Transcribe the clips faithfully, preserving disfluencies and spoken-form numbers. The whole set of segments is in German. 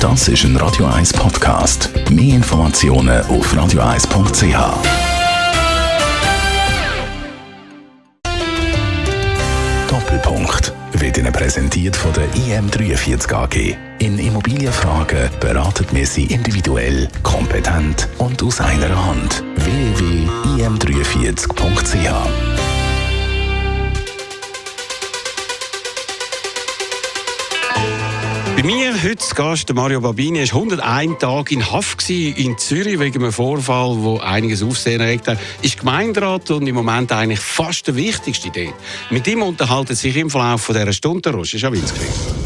Das ist ein Radio eins Podcast. Mehr Informationen auf radio eins punkt c h. Doppelpunkt wird Ihnen präsentiert von der I M dreiundvierzig A G. In Immobilienfragen beraten wir Sie individuell, kompetent und aus einer Hand. w w w punkt i m dreiundvierzig punkt c h. Bei mir heute zu Gast Mario Babini. Er war hundertein Tage in Haft in Zürich wegen einem Vorfall, der einiges Aufsehen erregt hat. Er ist Gemeinderat und im Moment eigentlich fast der wichtigste dort. Mit ihm unterhalten sich im Verlauf dieser Stunde Roger Schawinski.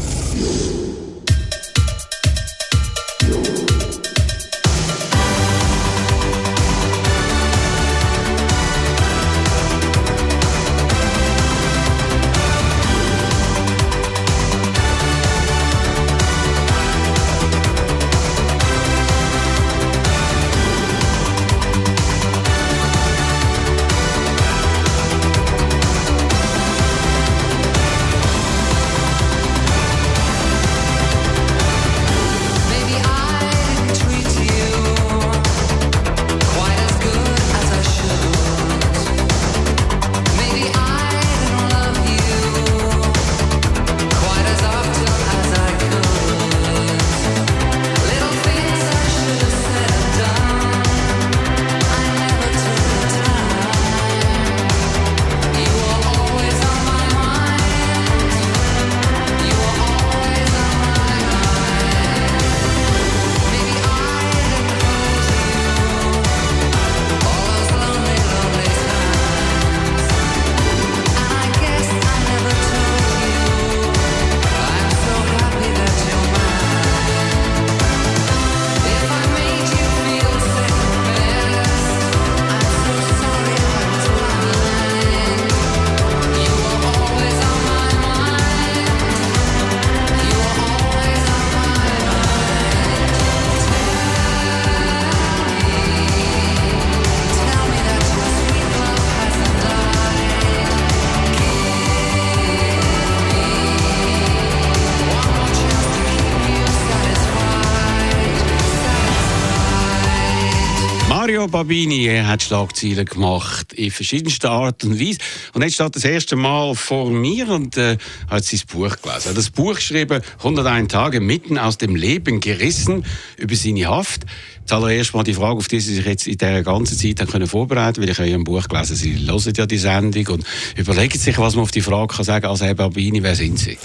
Mario Babini, er hat Schlagzeilen gemacht in verschiedenster Art und Weise. Und jetzt steht das erste Mal vor mir und äh, hat sein Buch gelesen. Er hat das Buch geschrieben, hundertein Tage mitten aus dem Leben gerissen, über seine Haft. Zuallererst mal die Frage, auf die Sie sich jetzt in dieser ganzen Zeit haben können vorbereiten, weil ich habe ja ein Buch gelesen, Sie hören ja die Sendung und überlegen sich, was man auf die Frage kann sagen, also Herr Babini, wer sind Sie?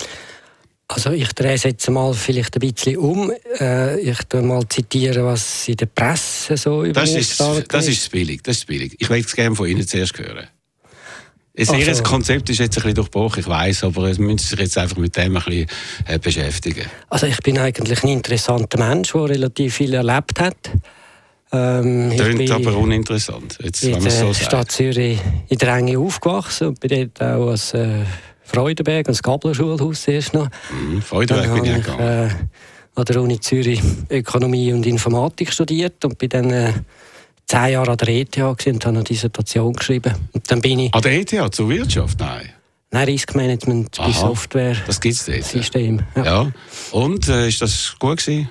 Also ich drehe es jetzt mal vielleicht ein bisschen um. Äh, ich tue mal zitieren, was in der Presse so über das mich ist. gesagt Das ist billig, das ist billig. Ich möchte es gerne von Ihnen zuerst hören. Also, Ihr Konzept ist jetzt ein bisschen durchbrochen, ich weiss, aber Sie müssen sich jetzt einfach mit dem ein bisschen äh, beschäftigen. Also ich bin eigentlich ein interessanter Mensch, der relativ viel erlebt hat. Ähm, Tönt aber uninteressant, jetzt, in wenn der so Stadt Zürich in der Enge aufgewachsen und bin dort auch als äh, Freudenberg, als Gabler-Schulhaus zuerst noch. Mhm, Freudenberg bin ich ich äh, an der Uni Zürich Ökonomie und Informatik studiert und bin dann äh, zehn Jahre an der E T H und habe eine Dissertation geschrieben. Und dann bin ich... An der E T H zur Wirtschaft? Nein. Nein, Riskmanagement bei Software. Das gibt es dort. System. Ja. Ja. Und äh, ist das gut gewesen?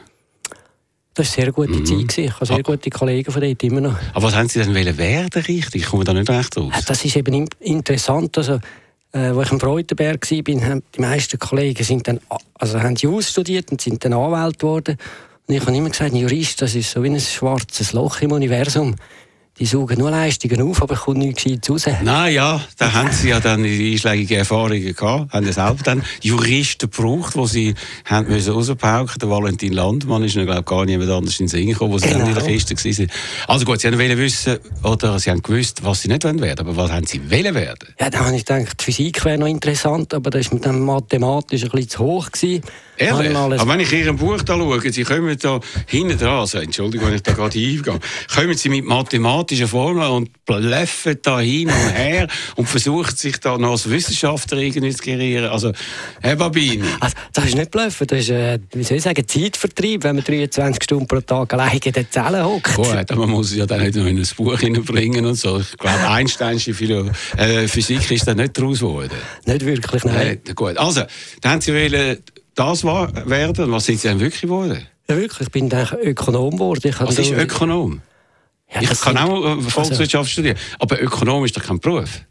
Das war eine sehr gute mhm. Zeit gewesen. Ich habe sehr gute Kollegen von dort immer noch. Aber was haben Sie denn werden richtig? Ich komme da nicht recht raus. Das ist eben interessant. Also, Äh, wo ich im Freudenberg war, haben die meisten Kollegen sind dann, also haben Jus studiert und sind dann Anwälte geworden. Und ich habe immer gesagt, ein Jurist, das ist so wie ein schwarzes Loch im Universum. Die saugen nur Leistungen auf, aber kommt nichts Gescheites raus. Nein, ja, da haben sie ja dann die einschlägige Erfahrungen gehabt, haben ja selber dann Juristen gebraucht, die sie haben müssen rauspauken. Der Valentin Landmann ist, glaube ich, gar niemand anders in den Sinn gekommen, wo sie genau. dann in der Kiste waren. Also gut, sie wollten wissen, oder sie haben gewusst, was sie nicht werden wollen, aber was haben sie wollen werden? Ja, da habe ich gedacht, die Physik wäre noch interessant, aber das war mit dem mathematisch ein bisschen zu hoch gewesen. Ehrlich? Aber wenn ich Ihrem Buch da schaue, Sie kommen da hinten dran, also, Entschuldigung, wenn ich da gerade hingehe, kommen Sie mit mathematischen Formeln und bluffen da hin und her und versuchen sich da noch als Wissenschaftler irgendwie zu gerieren. Also, Herr Babini. Also, das ist nicht bluffen, das ist, äh, wie soll ich sagen, Zeitvertreib, wenn man dreiundzwanzig Stunden pro Tag alleine in den Zellen hockt. Gut, aber man muss ja dann nicht noch in ein Buch hineinbringen und so. Ich glaube, Einsteinsche Philo- äh, Physik ist da nicht daraus geworden. Nicht wirklich, nein. Äh, gut, also, dann haben Sie wollen das werden. Was sind Sie denn wirklich geworden? Ja, wirklich, ich bin dann Ökonom geworden. Ich Was ist Ökonom? Ja, ich kann auch äh, Volkswirtschaft also, studieren, aber Ökonom ist doch kein Beruf.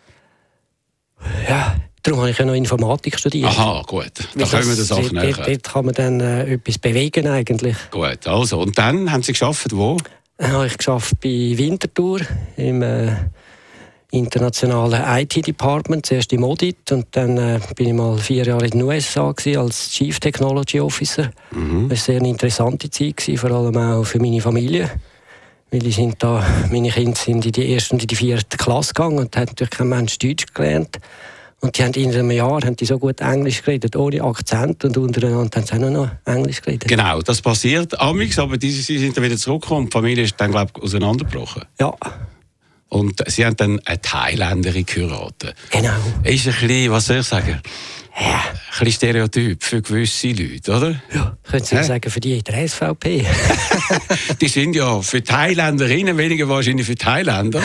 Ja, darum habe ich ja noch Informatik studiert. Aha, gut. Da können wir das auch näher. Dort, dort kann man dann äh, etwas bewegen eigentlich. Gut, also. Und dann haben Sie gearbeitet, wo? Dann habe ich gearbeitet bei Winterthur im äh, internationalen I T-Department, zuerst im Audit. Und dann äh, bin ich mal vier Jahre in den U S A gewesen, als Chief Technology Officer. Mhm. Das war eine sehr interessante Zeit, gewesen, vor allem auch für meine Familie. Weil die sind da, meine Kinder sind in die erste und in die vierte Klasse gegangen und haben natürlich kein Mensch Deutsch gelernt. Und die haben in einem Jahr haben die so gut Englisch geredet, ohne Akzent, und untereinander haben sie auch noch Englisch geredet. Genau, das passiert amigs, aber diese, sie sind dann wieder zurückgekommen und die Familie ist dann, glaube ich, auseinandergebrochen. Ja. Und sie haben dann eine Thailänderin geheiratet. Genau. Ist ein bisschen, was soll ich sagen, ja. ein bisschen Stereotyp für gewisse Leute, oder? Ja, können Sie sagen, für die in der S V P. Die sind ja für Thailänderinnen, weniger wahrscheinlich für Thailänder,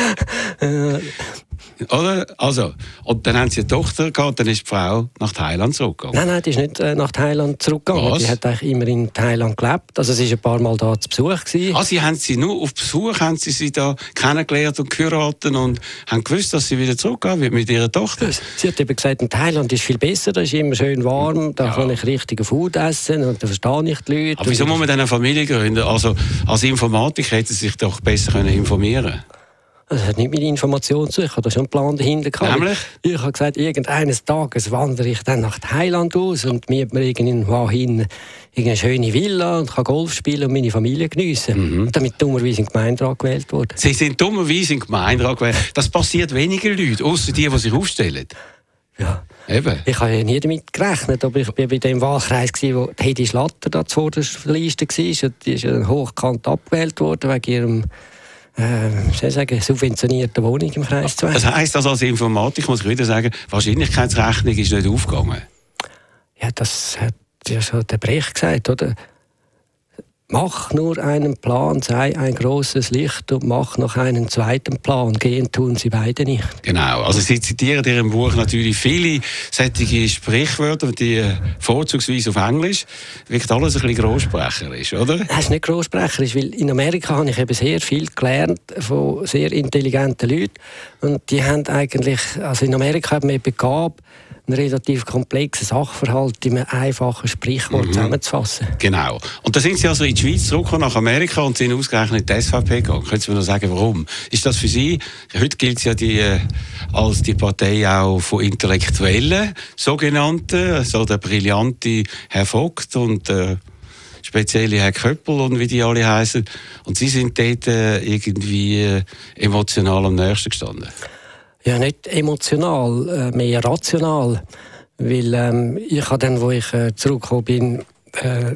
oder? Oder? Also, und dann haben sie eine Tochter gehabt, dann ist die Frau nach Thailand zurückgegangen. Nein, nein, die ist nicht äh, nach Thailand zurückgegangen. Was? Die hat eigentlich immer in Thailand gelebt. Also sie war ein paar Mal da zu Besuch gewesen. Ah, sie haben sie nur auf Besuch, haben sie sie da kennengelernt und geheiratet und haben gewusst, dass sie wieder zurückgehen wird mit ihrer Tochter. Sie hat eben gesagt, in Thailand ist viel besser, da ist immer schön warm, da ja. kann ich richtige Food essen und da verstehe ich die Leute. Aber wieso muss man dann eine Familie gründen? Also als Informatiker hätte sie sich doch besser können informieren können. Das hat nicht mit Informationen zu tun. Ich hatte schon einen Plan dahinter gehabt. Nämlich? Ich habe gesagt, irgendeines Tages wandere ich dann nach Thailand aus und miete mir irgendwo hin eine schöne Villa und kann Golf spielen und meine Familie geniessen. Mhm. Und damit dummerweise in den Gemeinderat gewählt wurde. Sie sind dummerweise in den Gemeinderat gewählt. Das passiert weniger Leute, außer die, die sich aufstellen. Ja. Eben. Ich habe ja nie damit gerechnet, aber ich war bei dem Wahlkreis, wo Hedi Schlatter da zuvorderst auf der Liste war. Die ist ja hochkant abgewählt worden wegen ihrem Äh, soll ich sagen, subventionierte Wohnung im Kreis zwei. Das heisst, also als Informatik muss ich wieder sagen, Wahrscheinlichkeitsrechnung ist nicht aufgegangen. Ja, das hat ja schon der Brecht gesagt, oder? Mach nur einen Plan, sei ein großes Licht und mach noch einen zweiten Plan. Gehen tun sie beide nicht. Genau, also Sie zitieren in Ihrem Buch natürlich viele solche Sprichwörter, die vorzugsweise auf Englisch. Wirkt alles ein bisschen grossprecherisch, oder? Das ist nicht grossprecherisch, weil in Amerika habe ich eben sehr viel gelernt von sehr intelligenten Leuten. Und die haben eigentlich, also in Amerika haben wir Begab, einen relativ komplexen Sachverhalt in einem einfachen Sprichwort mhm. zusammenzufassen. Genau. Und da sind Sie also in die Schweiz zurückgekommen, nach Amerika, und sind ausgerechnet in die S V P gegangen. Können Sie mir noch sagen, warum? Ist das für Sie, heute gilt ja die, äh, als die Partei auch von Intellektuellen, sogenannten, so der brillante Herr Vogt und äh, spezielle Herr Köppel und wie die alle heißen. Und Sie sind dort äh, irgendwie äh, emotional am nächsten gestanden. Ja, nicht emotional, äh, mehr rational. Weil ähm, ich habe dann, wo ich äh, zurückgekommen bin, äh,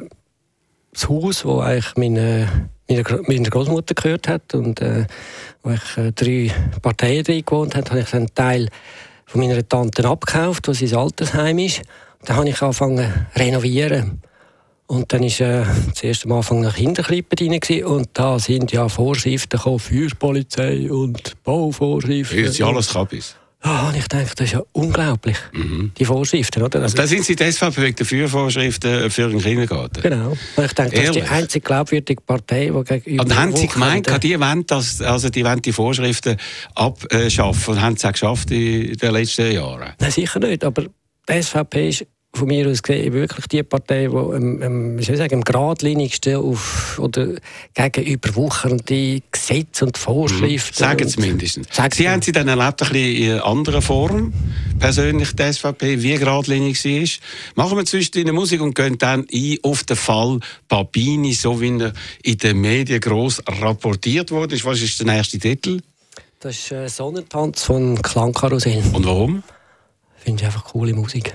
das Haus, wo eigentlich meine, meine, meine Großmutter gehört hat und äh, wo ich äh, drei Parteien drin gewohnt habe, habe ich einen Teil von meiner Tante abgekauft, wo sie ins Altersheim ist. Und dann habe ich angefangen zu renovieren. Und dann war äh, zuerst am Anfang nach Kinderkrippe drin gewesen, und da sind ja Vorschriften gekommen, Feuerpolizei und Bauvorschriften. Hört sie alles Kabis? Ja, ich denke, das ist ja unglaublich, mhm. die Vorschriften, oder? Also, da sind Sie deshalb wegen der Feuervorschriften für den Kindergarten? Genau. Ich denke, das ist die einzige glaubwürdige Partei, die gegenüber... Und haben Sie gemeint, die wollen, das, also die wollen die Vorschriften abschaffen, und haben sie auch geschafft in den letzten Jahren? Nein, sicher nicht, aber die S V P ist von mir aus gesehen wirklich die Partei, die am, am, wie soll ich sagen, am geradlinigsten auf, oder gegen überwuchernde Gesetze und Vorschriften... Mhm. Sagen Sie mindestens. Sagen Sie haben Sie dann erlebt, ein bisschen in einer anderen Form, persönlich die S V P, wie geradlinig sie ist. Machen wir zwischendurch eine Musik und gehen dann ein auf den Fall Babini, so wie er in den Medien gross rapportiert wurde. Was ist der nächste Titel? Das ist äh, Sonnentanz von Klangkarussell. Und warum? Finde ich einfach coole Musik.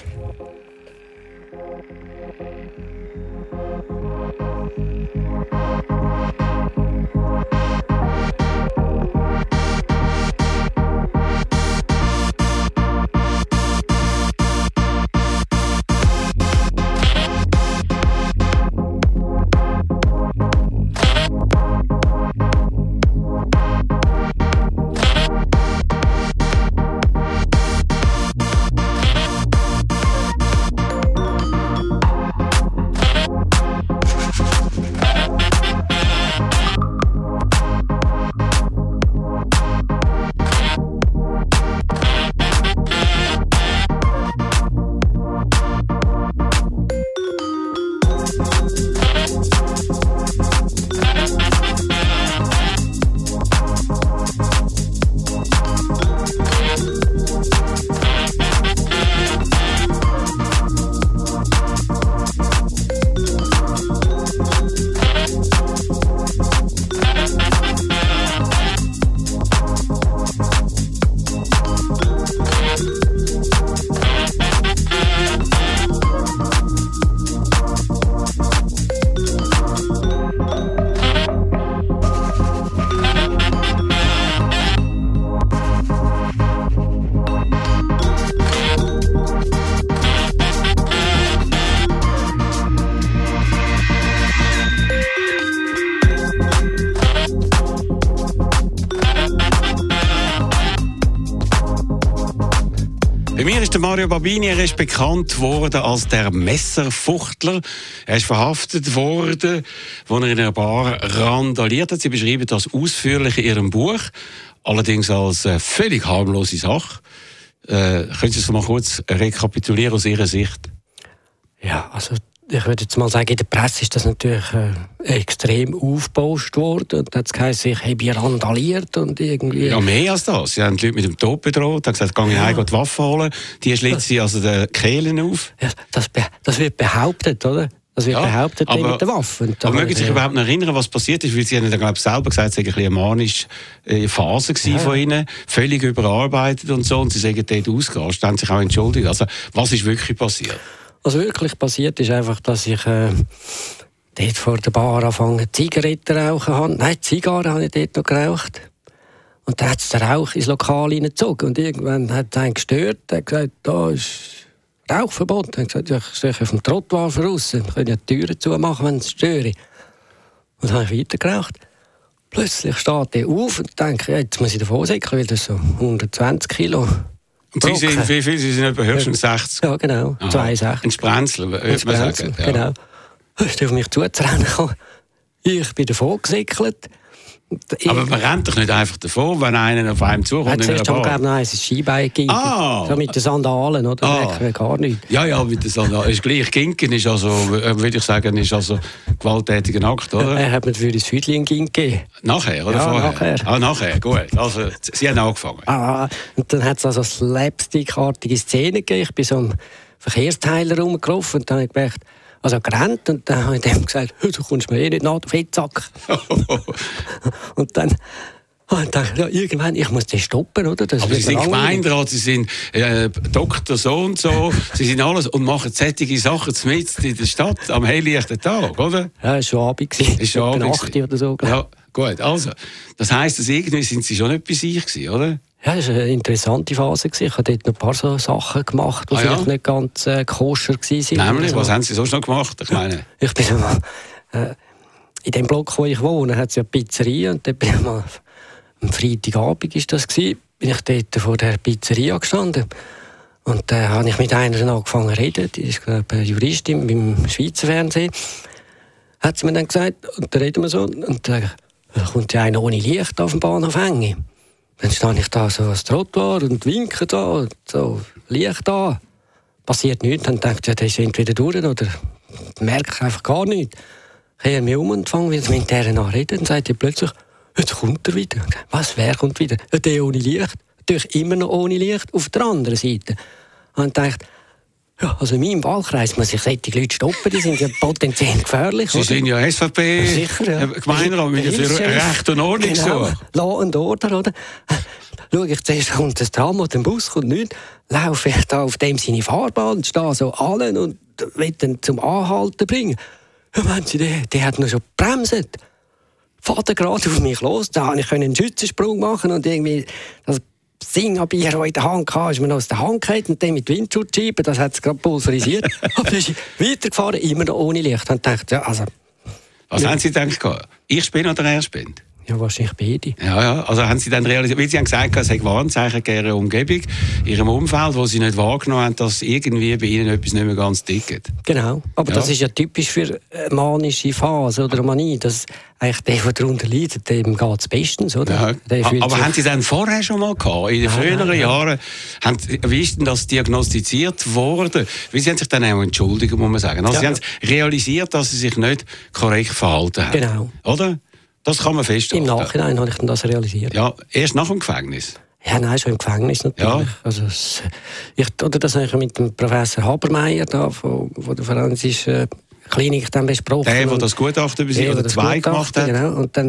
mir ist der Mario Babini, er ist bekannt worden als der Messerfuchtler. Er ist verhaftet worden, als er in einer Bar randaliert hat. Sie beschreiben das ausführlich in Ihrem Buch, allerdings als äh, völlig harmlose Sache. Äh, können Sie es mal kurz rekapitulieren aus Ihrer Sicht? Ja, also ich würde jetzt mal sagen, in der Presse ist das natürlich äh, extrem aufgebauscht worden. Und da hat es geheißen, ich habe hier randaliert und irgendwie... Ja, mehr als das. Sie haben die Leute mit dem Tod bedroht, haben gesagt, geh ich heim, die Waffe holen. Die schlitzt sie also die Kehlen auf. Ja, das, be- das wird behauptet, oder? Das wird Ja, behauptet aber- mit der Waffe. Und Aber dann- mögen Sie sich ja. überhaupt noch erinnern, was passiert ist? Weil Sie haben ja, glaube ich, selber gesagt, es war ein bisschen eine manische äh, Phase Ja. von Ihnen, völlig überarbeitet und so, und Sie sagen dort ausgerastet, haben sich auch entschuldigt. Also, was ist wirklich passiert? Was wirklich passiert ist einfach, dass ich äh, dort vor der Bar angefangen Zigaretten rauchen habe. Nein, Zigarren habe ich dort noch geraucht. Und dann hat es den Rauch ins Lokal hineingezogen. Und irgendwann hat es einen gestört. Er hat gesagt, da ist Rauchverbot. Er hat gesagt, ja, ich stehe auf dem Trottoir voraus. Ich kann ja die Türen zumachen, wenn es störe. Und dann habe ich weitergeraucht. Plötzlich steht er auf und denke, ja, jetzt muss ich davon säckeln, weil das so hundertzwanzig Kilo. Und Sie Brocken. sind, wie viel? Sie sind etwa höchstens sechzig. Ja, genau. Aha. zweiundsechzig. Ein Sprenzel, würde man Sprenzel, sagen. Ja. Genau. Er ist auf mich zuzurennen gekommen. Ich bin davon gesäckelt. Aber man rennt doch nicht einfach davon, wenn einer auf einem zukommt. Hat in einer zuerst haben wir, Bar. glaube ich, noch ein Skibein gegeben. Ah. So mit den Sandalen, oder? Ah. Da merkt man gar nichts. Ja, ja, mit der Sandal. Ist gleich. Ginken ist also, äh, würde ich sagen, ist also gewalttätiger Akt, oder? Er hat mir für das Füdli einen Gin gegeben. Nachher, oder Ja, vorher? nachher. Ah, nachher, gut. Also, Sie haben angefangen. Ah, und dann hat es also slapstick-artige Szenen gegeben. Ich bin so am Verkehrsteiler rumgelaufen und dann habe ich gedacht, also gerannt, und dann habe ich dem gesagt, du kommst mir eh nicht nach, du Fettsack. Und dann habe ich gedacht, ja, irgendwann, ich muss den stoppen, oder? Das Aber wird Sie sind langweilig. Gemeinderat, Sie sind äh, Doktor so und so, Sie sind alles und machen solche Sachen mitten in der Stadt am helllichten Tag, oder? Ja, es war schon Abend. gewesen. Ist schon Etwa Abend acht gewesen. oder so. glaub ich. Ja, gut. Also, das heisst, dass irgendwie sind Sie schon nicht bei sich gewesen, oder? Ja, das war eine interessante Phase. Ich habe dort noch ein paar so Sachen gemacht, die Ah, ja? vielleicht nicht ganz äh, koscher waren. Nämlich, Also, was haben Sie sonst noch gemacht? Ich meine, Ich bin mal, äh, in dem Block, wo ich wohne, hat es ja eine Pizzeria. Und dort bin ich mal, am Freitagabend ist das gewesen, bin ich dort vor der Pizzeria gestanden. Und da äh, habe ich mit einer angefangen zu reden. Die ist, glaube ich, eine Juristin beim Schweizer Fernsehen. Hat sie mir dann gesagt, und da reden wir so. Und da kommt ja einer ohne Licht auf dem Bahnhof hängen. Dann stehe ich da so als Trottoir und winke da, und so Licht da. Passiert nichts. Dann denke ich, ja, der ist entweder durch oder merke ich einfach gar nichts. Ich kehre mich um und fange wieder mit der an reden. Dann sagt er plötzlich, jetzt kommt er wieder. Was, wer kommt wieder? Ja, der ohne Licht. Natürlich immer noch ohne Licht auf der anderen Seite. Und ich dachte, ja, also in meinem Wahlkreis muss ich solche Leute stoppen, die sind ja potenziell gefährlich. Sie oder? sind ja S V P, Sicher, ja. äh, Gemeinderat, mit für Hilfs-Sheriff. Recht und Ordnung Genau. so. Law and Order, oder? Schau ich zuerst, kommt das Tram oder ein Bus, kommt nichts. Laufe ich da auf dem seine Fahrbahn und stehe so allen und will ihn zum Anhalten bringen. Ja, meinen Sie, der, der hat noch schon gebremst. Fährt er gerade auf mich los, da konnte ich einen Schützensprung machen und irgendwie das Singabier, das in der Hand hatte, ist mir noch aus der Hand gefallen und dann mit Windschutzscheiben, das hat es gerade pulverisiert. Aber dann ist er weitergefahren, immer noch ohne Licht. Und dachte, ja, also, Was Ja. haben Sie gedacht? Ich bin oder er spinnt? ja, wahrscheinlich beide. Ja, ja. Also haben Sie dann realisiert, weil Sie haben gesagt, es sei Warnzeichen in Ihrer Umgebung, in Ihrem Umfeld, wo Sie nicht wahrgenommen haben, dass irgendwie bei Ihnen etwas nicht mehr ganz tickt. Genau. Aber Ja. das ist ja typisch für eine manische Phase oder eine Manie. Dass eigentlich der, der darunter leidet, dem geht es bestens, oder? Ja. Der fühlt Aber sich- haben Sie dann vorher schon mal gehabt, in den Nein, früheren nein, nein. Jahren, haben, wie ist denn das diagnostiziert worden? Weil Sie haben sich dann auch entschuldigt, muss man sagen. Also Ja. Sie haben realisiert, dass Sie sich nicht korrekt verhalten haben. Genau. Oder? Das kann man festhalten. Im Nachhinein habe ich dann das realisiert. Ja, erst nach dem Gefängnis. Ja, nein, schon im Gefängnis natürlich. Ja. Also es, ich, oder das habe ich mit dem Professor Habermeier da, von, von der forensischen Klinik dann besprochen. Der, der Und- das Gutachten über Sie der, oder der das zwei gemacht Gutachten, hat. Genau. Und dann,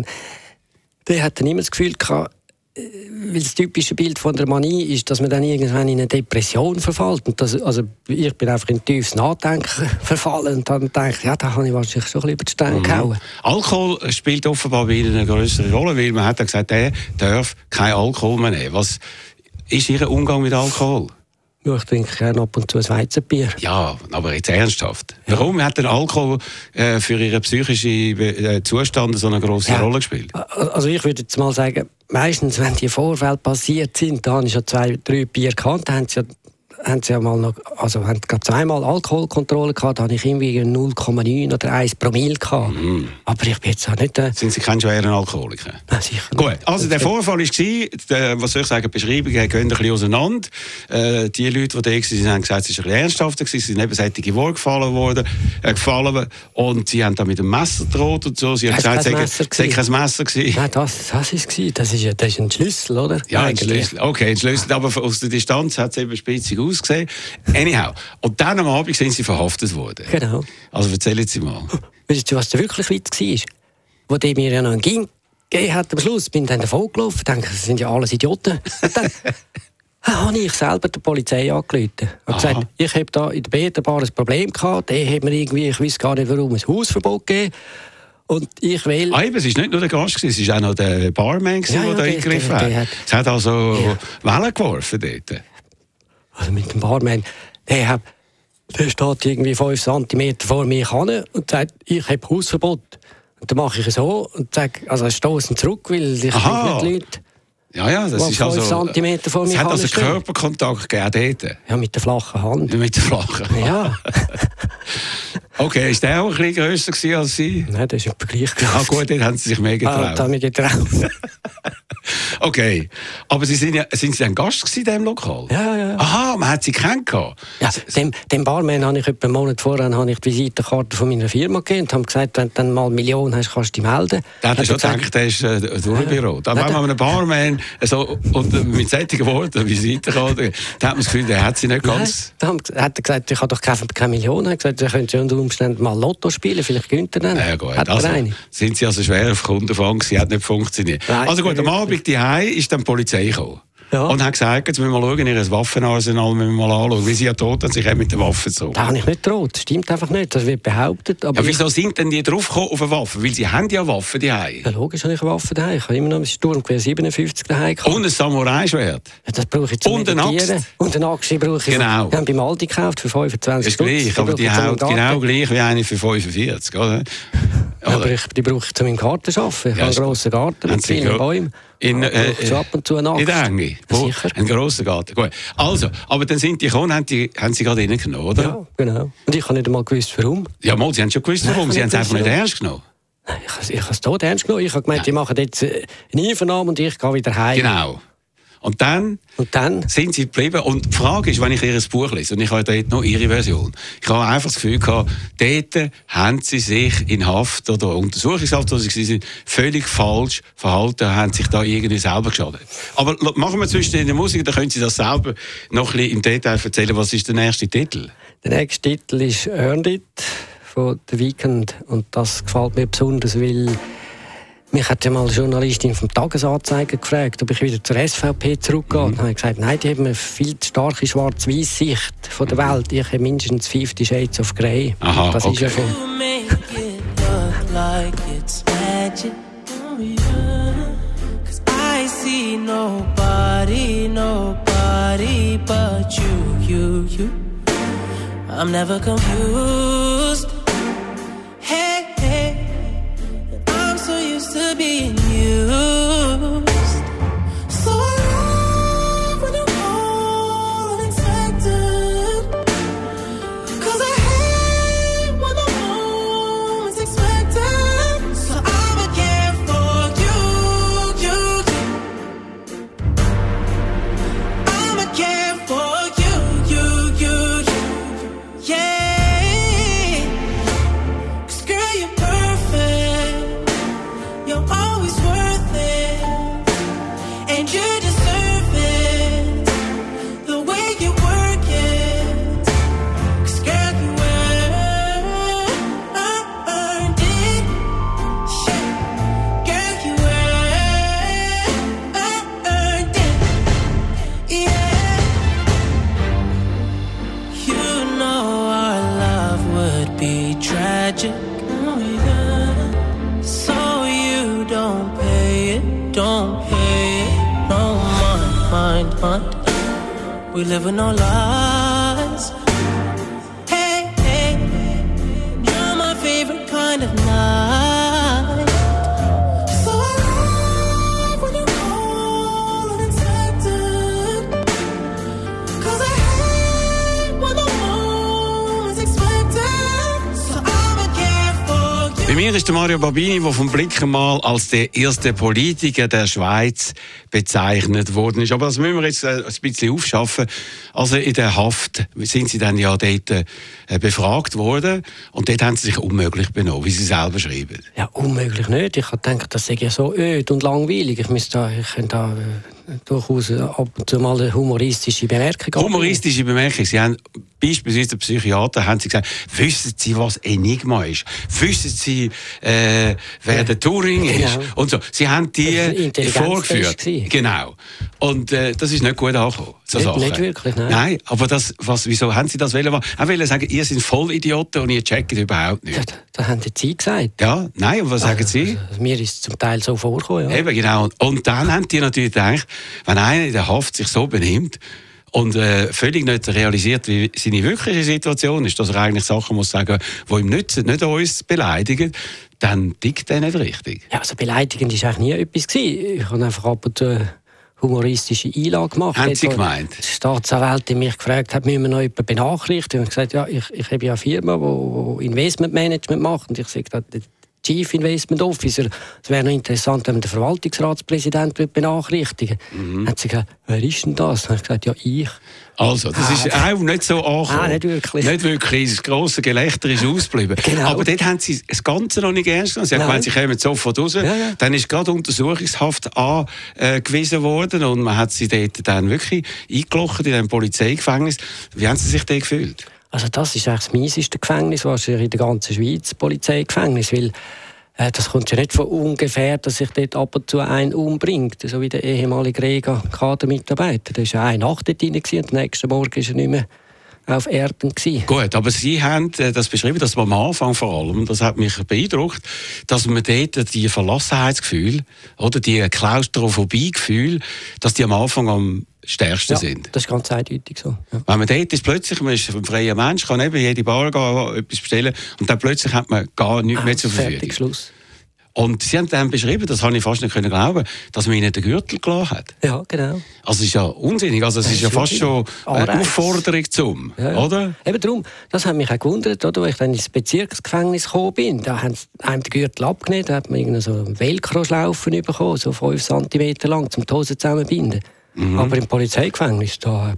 der hat dann immer das Gefühl gehabt, äh, weil das typische Bild von der Manie ist, dass man dann irgendwann in eine Depression verfällt. Und das, also ich bin einfach in tiefes Nachdenken verfallen und dann denke ich, ja, da habe ich wahrscheinlich schon ein bisschen über die Steine gehauen. Alkohol spielt offenbar bei Ihnen eine größere Rolle, weil man hat ja gesagt, der darf kein Alkohol mehr nehmen. Was ist Ihr Umgang mit Alkohol? Ja, ich trinke gerne ab und zu ein Weizenbier. Ja, aber jetzt ernsthaft. Warum hat der Alkohol äh, für Ihren psychischen äh, Zustand so eine grosse Ja. Rolle gespielt? Also ich würde jetzt mal sagen, meistens, wenn die Vorfälle passiert sind, da habe ich schon zwei, drei Bier gehabt, dann haben sie ja haben sie ja mal noch, also haben gerade zweimal Alkoholkontrolle gehabt, da hatte ich irgendwie null Komma neun oder eins Promille gehabt. Mm. Aber ich bin jetzt auch nicht... Äh, Sind Sie kein schwerer Alkoholiker? Nein, sicher nicht. Gut, also der Vorfall war, was soll ich sagen, die Beschreibungen gehen ein bisschen auseinander. Äh, die Leute, die da waren, haben gesagt, es war ein bisschen ernsthafter, sie sind eben solche Worte gefallen worden, äh, gefallen, und sie haben da mit dem Messer gedroht und so. Sie haben gesagt, es sei kein Messer gewesen. Nein, das, das ist es. Das ist, das ist ein Schlüssel, oder? Ja, ein Schlüssel. Okay, ein Schlüssel, aber aus der Distanz hat es eben spitzig ausgesehen. Anyhow. Und dann am Abend sind sie verhaftet worden. Genau. Also erzählen Sie mal. Weißt du, was der wirklich Witz war? Wo der mir ja noch einen Ging gegeben hat am Schluss, bin dann davon gelaufen, denke, das sind ja alles Idioten. Und dann habe ich selber der Polizei angerufen und gesagt, ich habe da in der Beterbar ein Problem gehabt, der hat mir irgendwie, ich weiß gar nicht warum, ein Hausverbot gegeben. Und ich will... Ah, eben, es war nicht nur der Gast, es war auch noch der Barman, der ja, ja, da eingegriffen hat. hat. Es hat also ja. Wellen geworfen dort. Also mit dem Barman, der, hat, der steht irgendwie fünf Zentimeter vor mir hin und sagt, ich habe Hausverbot. Und dann mache ich es so und sage, also stoßen zurück, weil ich Aha. nicht Leute... Ja, ja, das ist also... Zentimeter vor mir es hat also Körperkontakt gegeben dort? Ja, mit der flachen Hand. Mit der flachen Hand? Ja. Okay, ist der auch ein bisschen grösser als Sie? Nein, das ist etwa gleich groß. Ah gut, dann haben Sie sich mehr getraut. Ah, da habe ich getraut. Okay, aber Sie sind, ja, sind Sie ein Gast in diesem Lokal? Ja, ja. Aha, man hat Sie kennengelernt? Ja, dem, dem Barman habe ich etwa einen Monat vorher habe ich die Visitenkarte von meiner Firma gegeben und habe gesagt, wenn du dann mal eine Million hast, kannst du dich melden. Der hat schon gedacht, der ist äh, durch ein Büro. Aber wenn man einem Barman so, und mit solchen Worten eine Visitenkarte, dann hat man das Gefühl, der hat sie nicht ganz... Nein, dann hat er gesagt, ich habe doch keine, keine Million. Er hat gesagt, ihr könnt ja unter Umständen mal Lotto spielen, vielleicht gewinnt er dann. Ja, gut. Also, sind Sie also schwer auf Kundenfang, sie hat nicht funktioniert. Nein, also gut, am Abend die Hause ist dann die Polizei gekommen. Ja. Und hat gesagt, jetzt müssen wir mal schauen, ihr Waffenarsenal müssen wir mal anschauen. Wie sie ja tot und sich auch mit der Waffe so. Da habe ich nicht gedroht, das stimmt einfach nicht, das wird behauptet. Aber ja, wieso sind denn die draufgekommen auf eine Waffe? Weil sie haben ja Waffen daheim. Ja, logisch habe ich eine Waffe daheim. Ich habe immer noch ein Sturmgewehr siebenundfünfzig daheim gehabt. Und ein Samurai-Schwert. Ja, das brauche ich zum Und eine Axt. Und eine Axt brauche ich. Genau. Wir haben beim Aldi gekauft für fünfundzwanzig Stutz. Das ist gleich, aber die haut genau gleich wie eine für fünfundvierzig, oder? Ja, aber ich, die brauche ich zu meinem Garten zu arbeiten. Ich ja, habe einen grossen Garten mit vielen Bäumen. In, äh, so ab und zu eine Axt. In der Enge? Sicher. Ein grosser Garten. Gut. Also, aber dann sind die gekommen, haben, die, haben sie gerade reingenommen, oder? Ja, genau. Und ich habe nicht einmal gewusst, warum. Ja, mal, sie haben schon gewusst, warum. Nein, sie haben es einfach nicht ernst genommen. Nein, ich, ich habe es tot ernst genommen. Ich habe gemeint, ja. Die machen jetzt eine Einvernahme und ich gehe wieder heim. Genau. Und dann, und dann sind sie geblieben. Und die Frage ist, wenn ich ihr Buch lese, und ich habe dort noch ihre Version, ich habe einfach das Gefühl gehabt, dort haben sie sich in Haft oder Untersuchungshaft, wo sie waren, völlig falsch verhalten, haben sich da irgendwie selber geschadet. Aber machen wir zwischen den Musik, dann können Sie das selber noch ein bisschen im Detail erzählen. Was ist der nächste Titel? Der nächste Titel ist «Earned It» von The Weeknd. Und das gefällt mir besonders, weil mich hat ja mal eine Journalistin vom Tagesanzeiger gefragt, ob ich wieder zur S V P zurückgehe. Mhm. Und dann habe ich gesagt, nein, die haben eine viel zu starke Schwarz-Weiß-Sicht von der Welt. Ich habe mindestens Fifty Shades of Grey. Aha, das okay. ist ja von... I'm never confused. Hey, hey. I'm so used to being used. So I love when you call unexpected. Cause I hate when the moment's expected. So I'ma care for you, you, you. I'ma care for you, you, you, you. Yeah, 'cause girl, you're perfect. You're always worth it, and you deserve it. The way you work it, 'cause girl, you earned it. Yeah, girl, you earned it. Yeah, you know our love would be tragic. Oh, yeah. So you don't pay it, don't pay it. No, mind, mind, mind. We live with no lies. Hey, hey, you're my favorite kind of night. So I love when you call unexpected. 'Cause I hate mir ist der Mario Babini, der vom Blick mal als der erste Politiker der Schweiz bezeichnet worden ist. Aber das müssen wir jetzt ein bisschen aufschaffen. Also in der Haft sind Sie dann ja dort äh, befragt worden und dort haben Sie sich unmöglich benommen, wie Sie selber schreiben. Ja, unmöglich nicht. Ich habe gedacht, das sei ja so öd und langweilig. Ich müsste da, ich könnte da äh, durchaus ab und zu mal eine humoristische Bemerkung haben. Humoristische Bemerkung. Sie haben beispielsweise der Psychiater haben Sie gesagt, wissen Sie, was Enigma ist? Wissen Sie, äh, wer ja. der Turing ist? Genau. Und so. Sie haben die vorgeführt. Genau. Und äh, das ist nicht gut angekommen. So nicht, nicht wirklich, nein. Nein, aber das, was, wieso haben Sie das wollen machen? Auch wollen sagen, ihr seid Vollidioten und ihr checkt überhaupt nicht. Ja, da, da haben Sie gesagt. Ja, nein, und was sagen also, Sie? Also, mir ist es zum Teil so vorgekommen, ja. Eben, genau. Und dann haben die natürlich gedacht, wenn einer in der Haft sich so benimmt, und äh, völlig nicht realisiert, wie seine wirkliche Situation ist, dass er eigentlich Sachen muss sagen, die ihm nützen, nicht uns beleidigen, dann tickt er nicht richtig. Ja, also beleidigend war eigentlich nie etwas gewesen. Ich habe einfach ab und zu eine humoristische Einlage gemacht. Haben Sie gemeint? Die Staatsanwältin mich gefragt hat, müssen wir noch jemanden benachrichtigen? Und ich habe gesagt, ja, ich, ich habe ja eine Firma, die Investmentmanagement macht. Und ich sage, Chief Investment Officer. Es wäre noch interessant, wenn man den Verwaltungsratspräsidenten benachrichtigen würde. Mhm. Dann hat sie gesagt, wer ist denn das? Dann habe ich gesagt, ja, ich. Also, das ah, ist auch nicht so angekommen. Ah, nicht wirklich. Nicht wirklich. Das grosse Gelächter ist ausgeblieben. Genau. Aber dort haben sie das Ganze noch nicht ernst genommen. Sie haben gemeint, sie kommen sofort raus. Ja, ja. Dann ist gerade Untersuchungshaft angewiesen worden und man hat sie dort dann wirklich eingelocht in einem Polizeigefängnis. Wie haben sie sich dort gefühlt? Also das ist eigentlich das mieseste Gefängnis, was in der ganzen Schweiz, Polizeigefängnis, weil äh, das kommt ja nicht von ungefähr, dass sich dort ab und zu einen umbringt, so wie der ehemalige Rega-Kadermitarbeiter. Da war ja eine Nacht dort drin und am nächsten Morgen war er nicht mehr auf Erden gewesen. Gut, aber Sie haben das beschrieben, dass man am Anfang vor allem, das hat mich beeindruckt, dass man dort die Verlassenheitsgefühl oder die Klaustrophobie-Gefühl, dass die am Anfang am stärksten ja, sind. Das ist ganz eindeutig so. Ja. Wenn man dort ist, plötzlich, man ist ein freier Mensch, kann eben jede Bar gehen, etwas bestellen und dann plötzlich hat man gar nichts ah, mehr zur Verfügung. Fertig, Schluss. Und Sie haben dann beschrieben, das habe ich fast nicht glauben, dass man ihnen den Gürtel gelassen hat. Ja, genau. Also es ist ja unsinnig, also es ist, ist ja fast schon eine Aufforderung zum, ja, ja. oder? Eben darum, das hat mich auch gewundert, oder, als ich dann ins Bezirksgefängnis gekommen bin. Da haben sie einem den Gürtel abgenommen, da hat man irgendeinen so einen Velcro-Schlaufen bekommen, so fünf Zentimeter lang, zum die Hose zusammenbinden. Mhm. Aber im Polizeigefängnis, da...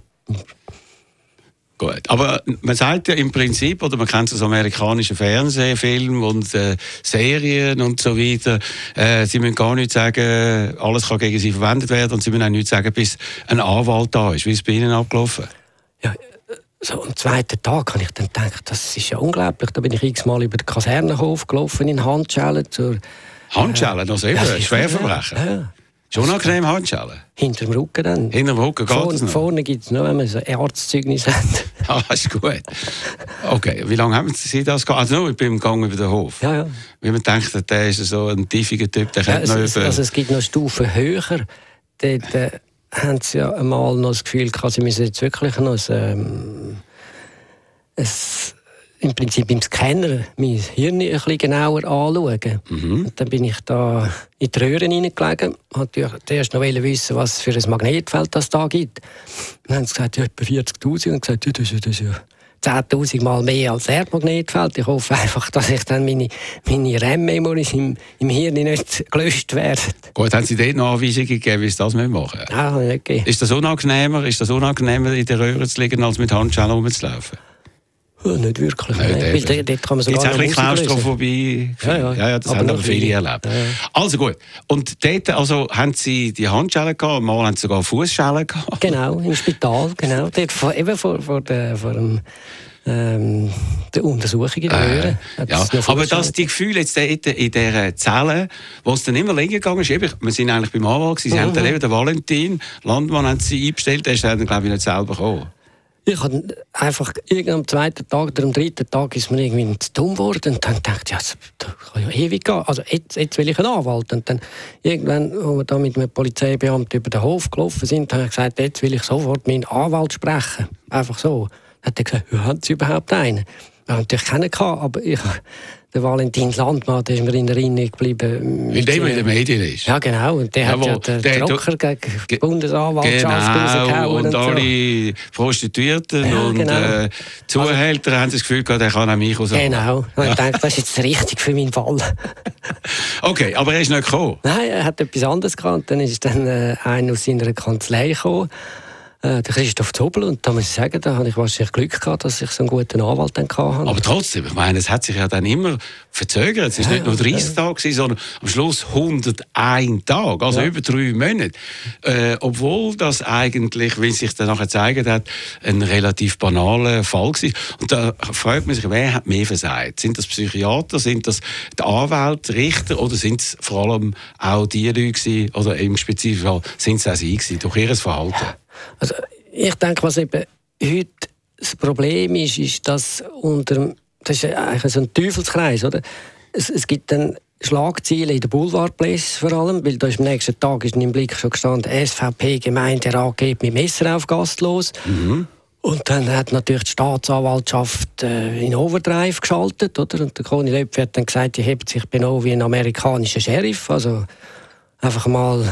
Gut, aber man sagt ja im Prinzip, oder man kennt es aus amerikanischen Fernsehfilmen und äh, Serien und so weiter, äh, sie müssen gar nicht sagen, alles kann gegen sie verwendet werden und sie müssen auch nicht sagen, bis ein Anwalt da ist. Wie ist es bei Ihnen abgelaufen? Ja, so am zweiten Tag habe ich dann gedacht, das ist ja unglaublich. Da bin ich x-mal über den Kasernenhof gelaufen in Handschellen zur... Handschellen, äh, also eben, ja, Schwerverbrechen? Ja, ja. Schon unangenehm Handschellen? Hinter dem Rücken dann. Hinter dem Rücken geht Vor, es noch? Vorne gibt es noch, wenn man so Arztzeugnis hat. Ah, ist gut. Okay, wie lange haben Sie das gehabt? Also nur beim Gang über den Hof? Ja, ja. Wie man denkt, der ist so ein tiefiger Typ, der ja, kennt noch es, über... Also es gibt noch Stufen höher. Dort äh, haben sie ja einmal noch das Gefühl gehabt, sie müssen jetzt wirklich noch ein... Ähm, ein im Prinzip im Scanner mein Hirn ein bisschen genauer anschauen. Mhm. Und dann bin ich da in die Röhren hineingelegen. Ich wollte zuerst noch wissen, was es für ein Magnetfeld das da gibt. Dann haben sie gesagt, ja, etwa vierzigtausend. Und gesagt, ja, das ist, das ist ja zehntausend Mal mehr als Erdmagnetfeld. Ich hoffe einfach, dass ich dann meine, meine RAM-Memories im, im Hirn nicht gelöscht werden. Gut, haben Sie dort noch Anweisungen gegeben, wie Sie das machen müssen? Ja, nicht gegeben. Ist das unangenehmer, ist das unangenehmer in der Röhre zu liegen, als mit Handschellen rumzulaufen? Ja, nicht wirklich. Nein, Nein, weil dort, dort kann man sogar noch Musik Klaustrophobie. Ja, ja. ja, ja, das aber haben aber viele erlebt. Ja, ja. Also gut. Und dort also, haben Sie die Handschellen gehabt, mal haben Sie sogar Fußschellen gehabt? Genau, im Spital. Genau. Dort vor, eben vor, vor, der, vor dem, ähm, der Untersuchung in der Röhre. Äh, ja. Aber dass die Gefühle jetzt in dieser Zelle, wo es dann immer länger gegangen ist, eben, wir sind eigentlich beim Anwalt, Sie mhm. haben dann eben den Valentin Landmann haben Sie einbestellt, der ist dann, glaube ich, nicht selber gekommen. Ich habe einfach am zweiten Tag oder am dritten Tag ist mir irgendwie zu dumm geworden und dann dachte ich, ja, das kann ja ewig gehen. Also jetzt, jetzt will ich einen Anwalt. Und dann irgendwann, als wir da mit einem Polizeibeamten über den Hof gelaufen sind, habe ich gesagt, jetzt will ich sofort meinen Anwalt sprechen. Einfach so. Dann hat er gesagt, ja, haben Sie überhaupt einen? Ich habe natürlich keinen gehabt, aber ich der Valentin Landmann, der ist mir in Erinnerung geblieben. Weil der immer in den Medien ist. Ja, genau. Und der Jawohl, hat ja den der Drucker hat- gegen die Bundesanwaltschaft Genau, rausgehauen. und so. alle Prostituierten Ja, und genau. äh, Zuhälter haben das Gefühl gehabt, der kann auch mich rausholen. Genau. Und ich denke, das ist jetzt richtig für meinen Fall. Okay, aber er ist nicht gekommen. Nein, er hat etwas anderes gehabt. Und dann ist dann äh, einer aus seiner Kanzlei gekommen, äh, der Christoph Zobel. Und da muss ich sagen, da habe ich wahrscheinlich Glück gehabt, dass ich so einen guten Anwalt dann hatte. Aber trotzdem, ich meine, es hat sich ja dann immer verzögert. Es war Ja, nicht nur dreißig ja. Tage, gewesen, sondern am Schluss hundertein Tage, also Ja. über drei Monate. Äh, obwohl das eigentlich, wie es sich dann nachher gezeigt hat, ein relativ banaler Fall war. Und da fragt man sich, wer hat mehr versagt? Sind das Psychiater, sind das die Anwälte, Richter oder sind es vor allem auch die Leute gewesen, oder im spezifischen Fall sind es auch sie gewesen, durch ihr Verhalten? Also, ich denke, was eben heute das Problem ist, ist, dass unter, das ist eigentlich so ein Teufelskreis, oder? Es, es gibt dann Schlagzeilen in der Boulevardpresse vor allem, weil da ist am nächsten Tag ist im Blick schon gestanden, S V P-Gemeinderat geht mit Messer auf Gast los. Mhm. Und dann hat natürlich die Staatsanwaltschaft äh, in Overdrive geschaltet, oder? Und der Conny Löpf hat dann gesagt, die hebt sich genau wie ein amerikanischer Sheriff, also einfach mal,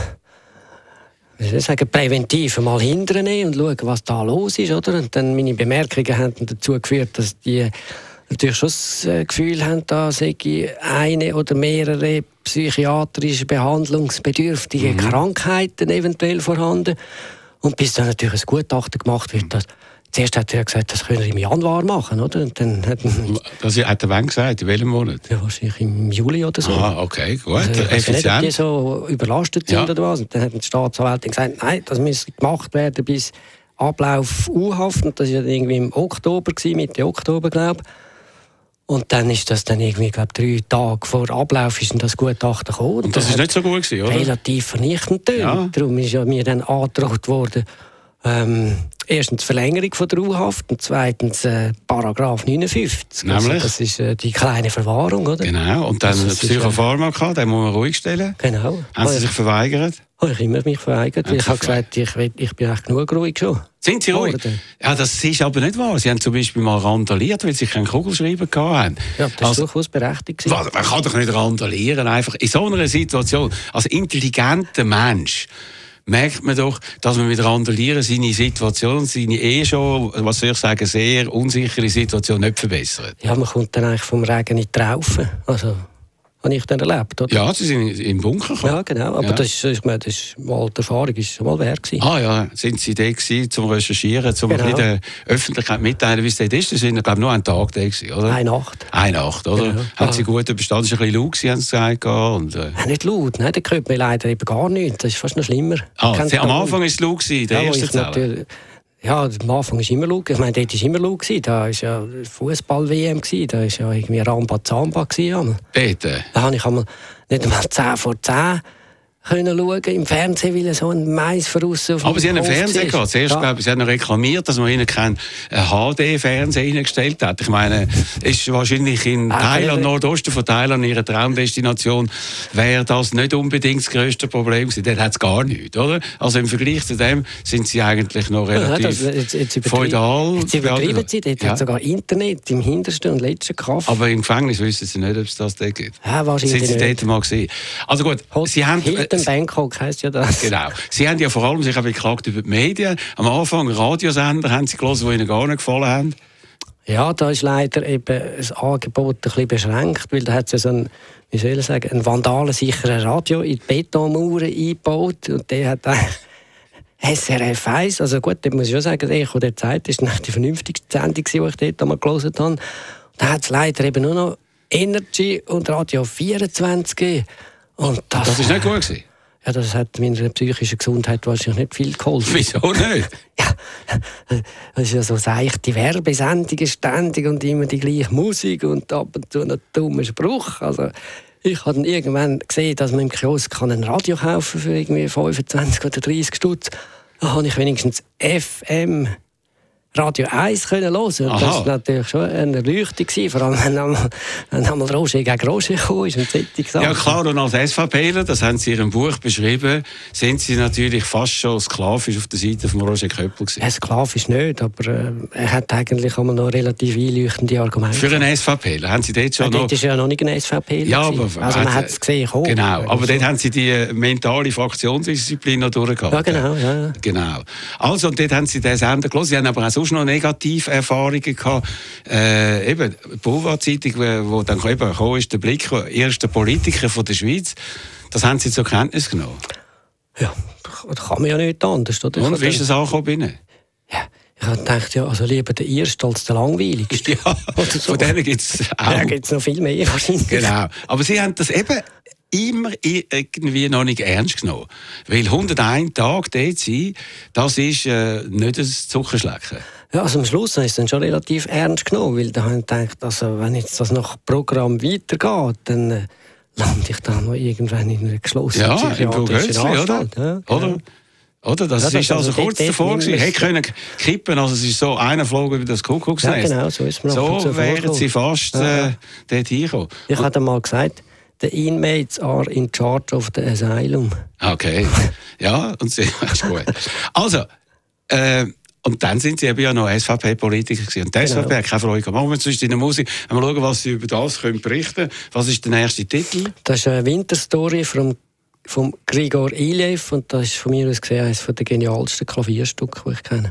wie soll ich sagen, präventiv mal hinternehmen und schauen, was da los ist, oder? Und dann meine Bemerkungen haben dazu geführt, dass die natürlich schon das äh, Gefühl haben, da sei eine oder mehrere psychiatrische behandlungsbedürftige Mhm. Krankheiten eventuell vorhanden. Und bis dann natürlich ein Gutachten gemacht wird, dass zuerst hat er gesagt, das können wir im Januar machen, oder? Und dann hat man, Das hat der wann gesagt, in welchem Monat? ja, wahrscheinlich im Juli oder so. Ah, okay, gut, Also, ich weiß nicht, ob die effizient. so überlastet sind Ja. oder was. Und dann hat die Staatsanwältin gesagt, nein, das muss gemacht werden bis Ablauf U-Haft. Und das war ja irgendwie im Oktober, gewesen, Mitte Oktober, glaube ich. Und dann ist das dann irgendwie, glaube ich, drei Tage vor Ablauf ist dann das Gutachten gekommen. Und das dann ist nicht so gut gewesen, hat oder? relativ vernichtend tönt. Ja. Darum ist ja mir dann angedroht worden, ähm, erstens Verlängerung von der U-Haft und zweitens äh, Paragraph neunundfünfzig. Nämlich? Also das ist äh, die kleine Verwahrung, oder? Genau, und dann Also, es ist, äh, Psychopharmaka, den muss man ruhig stellen. Genau. Haben Sie sich verweigert? Habe ich immer mich verweigert, weil Haben ich Sie habe gesagt, ich, will, ich bin echt genug ruhig schon. Sind Sie ruhig? Worden. Ja, das ist aber nicht wahr. Sie haben zum Beispiel mal randaliert, weil Sie keinen Kugelschreiber hatten. Ja, das Also, ist durchaus berechtigt. gewesen. was, man kann doch nicht randalieren, einfach in so einer Situation. Als intelligenter Mensch merkt man doch, dass man mit Randalieren seine Situation, seine eh schon, was soll ich sagen, sehr unsichere Situation nicht verbessert. Ja, man kommt dann eigentlich vom Regen nicht traufen. Also, habe ich dann erlebt, oder? Ja, Sie sind im Bunker gekommen. Ja, genau. Aber Ja. das ist, ich meine, das ist mal die Erfahrung ist schon mal wert gewesen. Ah ja, sind Sie da gewesen, zum Recherchieren, zum Genau. ein bisschen der Öffentlichkeit mitteilen, wie es dort ist? Sie sind, glaube ich, nur einen Tag da gewesen, oder? Eine Nacht. Eine Nacht, oder? Genau. Haben Sie Ah. gut überstanden? Es war ein bisschen laut, Sie haben es gesagt. Und, äh. Ja, nicht laut, nein, da hört man leider eben gar nichts. Das ist fast noch schlimmer. ah, Kennt Sie, am ihr- Anfang war es laut, gewesen, in der Ja, wo ersten ich Zelle. natürlich- Ja, am Anfang ist immer laut. Ich meine, dort war immer laut. gewesen. Da war ja Fußball-W M. gewesen. Da war ja irgendwie Rambazamba. gewesen. Dort, äh. Da habe ich einmal nicht einmal zehn vor zehn können schauen im Fernsehen, weil so ein Mais voraus auf Aber dem Sie haben einen Hof Fernseher war. gehabt. Zuerst, Ja. glaube ich, Sie haben noch reklamiert, dass man Ihnen keinen H D-Fernseher hineingestellt hat. Ich meine, ist wahrscheinlich in Ah, Thailand, äh, Nordosten von Thailand, Ihre Traumdestination, wäre das nicht unbedingt das grösste Problem gewesen. Dort hat es gar nichts, oder? Also im Vergleich zu dem sind Sie eigentlich noch Ja, relativ das- jetzt- jetzt übertrie- feudal. Jetzt übertreiben Sie, dort Ja. hat sogar Internet im hintersten und letzten Kaff. Aber im Gefängnis wissen Sie nicht, ob es das dort gibt. Ja, wahrscheinlich Sind Sie nicht. dort mal gesehen? Also gut, Sie haben... Hilton äh, Bangkok heisst ja das. Genau. Sie haben ja vor allem sich auch beklagt über die Medien. Am Anfang Radiosender haben Sie gelesen, die Ihnen gar nicht gefallen haben. Ja, da ist leider eben das Angebot ein bisschen beschränkt, weil da hat es ja so ein, wie soll ich sagen, ein vandalensicherer Radio in die Betonmauern eingebaut und der hat eigentlich S R F eins, also gut, da muss ich schon sagen, das Echo der Zeit ist nicht die vernünftigste Sendung, die ich dort einmal gelesen habe. Da hat es leider eben nur noch Energy und Radio vierundzwanzig gegeben. Und das, Das ist nicht gut gewesen. ja, das hat meiner psychischen Gesundheit wahrscheinlich nicht viel geholfen. Wieso nicht? Ja, das ist ja so seichte Werbesendungen ständig und immer die gleiche Musik und ab und zu noch ein dummer Spruch. Also, ich habe dann irgendwann gesehen, dass man im Kiosk kann ein Radio kaufen für irgendwie fünfundzwanzig oder dreißig Stutz. Da habe ich wenigstens F M Radio eins können hören. Und das war natürlich schon eine Erleuchtung gewesen, vor allem wenn einmal, wenn einmal Roger gegen Roger gekommen ist und solche Sachen. Ja klar, und als SVPler, das haben Sie in Ihrem Buch beschrieben, sind Sie natürlich fast schon sklavisch auf der Seite von Roger Köppel gewesen. Ja, sklavisch nicht, aber äh, er hat eigentlich einmal noch relativ einleuchtende Argumente. Für einen SVPler haben Sie dort schon ja, noch... Dort ist ja noch nicht ein SVPler. Ja, aber... Also man hat es gesehen. Kommen. Genau, aber also. dort haben Sie die mentale Fraktionsdisziplin noch durchgehabt. Ja, genau. Ja. Genau. Also, und dort haben Sie den Sender gehört. Sie haben aber auch sonst noch negative Erfahrungen gehabt. Äh, eben, die Boulevard-Zeitung, wo dann eben gekommen ist, der Blick, der erste Politiker von der Schweiz, das haben Sie zur Kenntnis genommen? Ja, das kann man ja nicht anders. Oder? Und wie ist das angekommen bei Ihnen? Ja, ich habe gedacht, ja, also lieber der Erste als der Langweiligste. Ja, so. Von denen gibt es auch. Ja, gibt es noch viel mehr wahrscheinlich. Genau. Aber Sie haben das eben immer irgendwie noch nicht ernst genommen. Weil hunderteins Tage dort sein, das ist äh, nicht ein Zuckerschlecken. Ja, also am Schluss habe ich es dann schon relativ ernst genommen, weil da habe ich gedacht, also wenn jetzt das nach Programm weitergeht, dann äh, lande ich dann noch irgendwann in einer geschlossenen ja, psychiatrischen Anstalt. Oder? Ja, oder? Oder? Das, ja, das ist also, also kurz davor gewesen. Hätte können kippen, also es ist so, einer flog über das Kuckucksnest. Ja, genau, so ist man So wären sie fast äh, dort hingekommen. Ich hatte mal gesagt, the inmates are in charge of the asylum. Okay, ja, und sie, ist gut. Also, äh, und dann sind Sie eben ja noch S V P-Politiker gewesen. Und die genau. S V P hat keine Freude gemacht. Machen wir zwischen in der Musik, mal schauen, was Sie über das können berichten können. Was ist der nächste Titel? Das ist eine Winterstory vom, vom Grigor Iljev und das ist von mir aus gesehen eines der genialsten Klavierstücke, die ich kenne.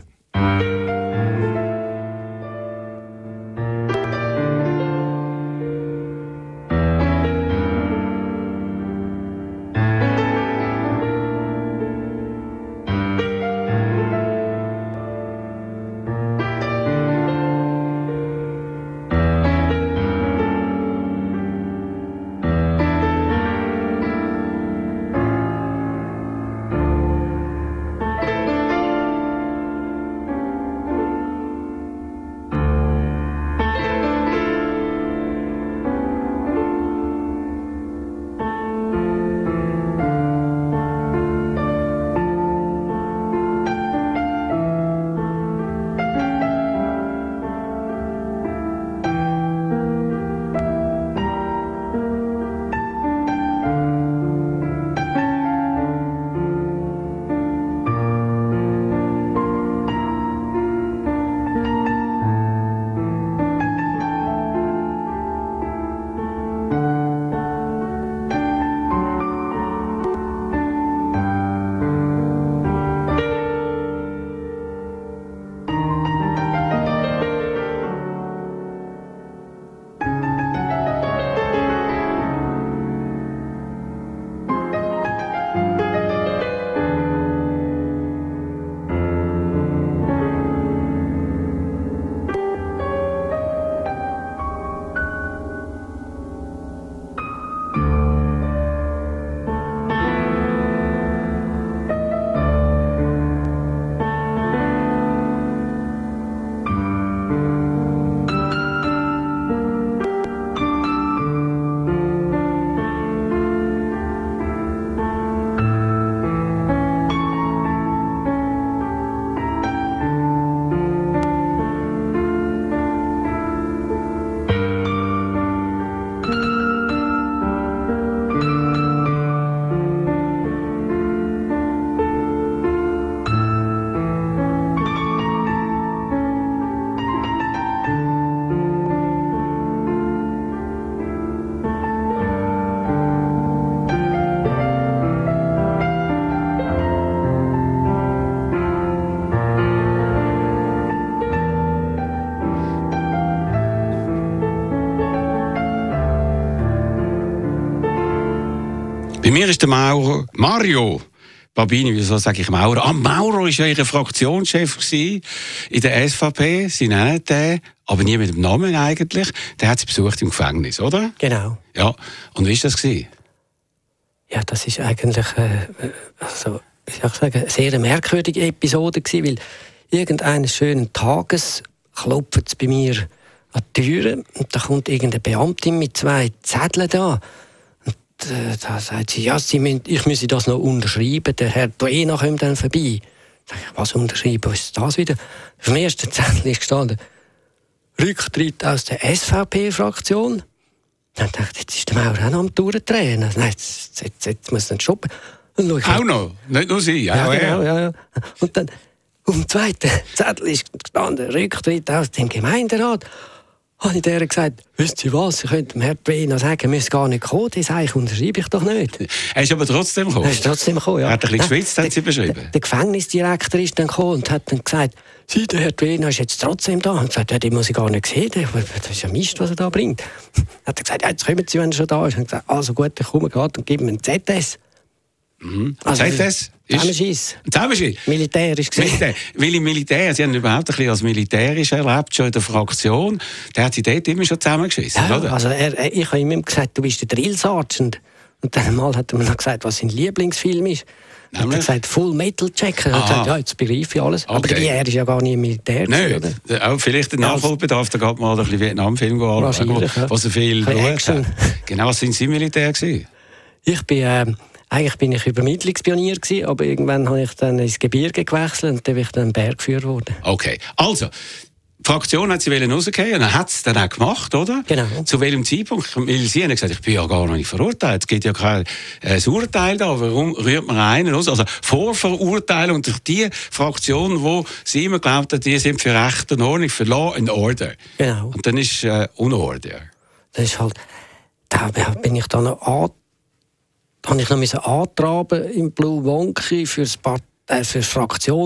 Bei mir ist der Mauro, Mario Babini, wieso sage ich Mauro? Ah, Mauro war ja Ihr Fraktionschef in der S V P. Sie nennen den, aber nie mit dem Namen eigentlich. Der hat Sie besucht im Gefängnis, oder? Genau. Ja. Und wie war das gewesen? Ja, das ist eigentlich äh, also, wie soll ich sagen, eine sehr merkwürdige Episode gewesen, weil irgendeines schönen Tages klopft es bei mir an die Türe und da kommt irgendeine Beamtin mit zwei Zetteln da. Und äh, da sagt sie, ja, sie müssen, ich müsse das noch unterschreiben, der Herr Duena kommt dann vorbei. Sag ich, was unterschreiben? Was ist das wieder? Auf dem ersten Zettel ist gestanden, Rücktritt aus der S V P-Fraktion. Dann dachte ich, jetzt ist der Maurer auch noch am Durchdrehen. Nein, jetzt, jetzt, jetzt muss er stoppen. Auch noch? Nicht nur Sie? Ja, ja, genau, ja, ja. Und dann auf dem zweiten Zettel ist gestanden, Rücktritt aus dem Gemeinderat. Habe ich der gesagt, wisst ihr was, ich könnte dem Herrn Trainer sagen, er müsse gar nicht kommen, das eigentlich unterschreibe ich doch nicht. Er ist aber trotzdem gekommen? Er ist trotzdem gekommen, ja. Er hat ein bisschen geschwitzt, hat Sie beschrieben? Der, der Gefängnisdirektor ist dann gekommen und hat dann gesagt, Sie, der Herr Trainer ist jetzt trotzdem da. Und gesagt, ja, den muss ich gar nicht sehen, das ist ja Mist, was er da bringt. Hat er gesagt, ja, jetzt kommen Sie, wenn er schon da ist. Und gesagt, also gut, ich komme gerade und gebe ihm einen Z S. Mhm. Also, Z S? Zusammenschiss. Zusammenschiss? Militärisch gesehen. Militär. Weil im Militär, Sie haben überhaupt ein bisschen als militärisch erlebt, schon in der Fraktion, der hat Sie dort immer schon zusammengeschissen, Ja, oder? also er, er, ich habe ihm immer gesagt, du bist der Drill Sergeant. Und dann mal hat er mir noch gesagt, was sein Lieblingsfilm ist. Nämlich? Hat er gesagt, Full Metal Jacket. Er hat gesagt, ja, jetzt begreife ich alles. Okay. Aber er ist ja gar nicht im Militär. Nein, oder? Auch vielleicht der Nachholbedarf, da geht mal ein bisschen Vietnam-Film anschauen, ja. wo so viel Blut hat. Genau, was sind Sie im Militär gewesen? Ich bin... Äh, Eigentlich bin ich Übermittlungspionier gewesen, aber irgendwann habe ich dann ins Gebirge gewechselt und dann bin ich dann Bergführer geworden. Okay, also die Fraktion hat sie rausgehen und dann hat es dann auch gemacht, oder? Genau. Zu welchem Zeitpunkt? Weil Sie haben gesagt, ich bin ja gar noch nicht verurteilt. Es gibt ja kein äh, Urteil da. Warum rührt man einen aus? Also Vorverurteilung durch die Fraktion, wo Sie immer glaubt haben, die sind für Recht und Ordnung, für Law and Order. Genau. Und dann ist äh, Unordnung. Das ist halt, da bin ich dann noch an habe ich noch antraben im Blue Monkey für das, Part- äh, für das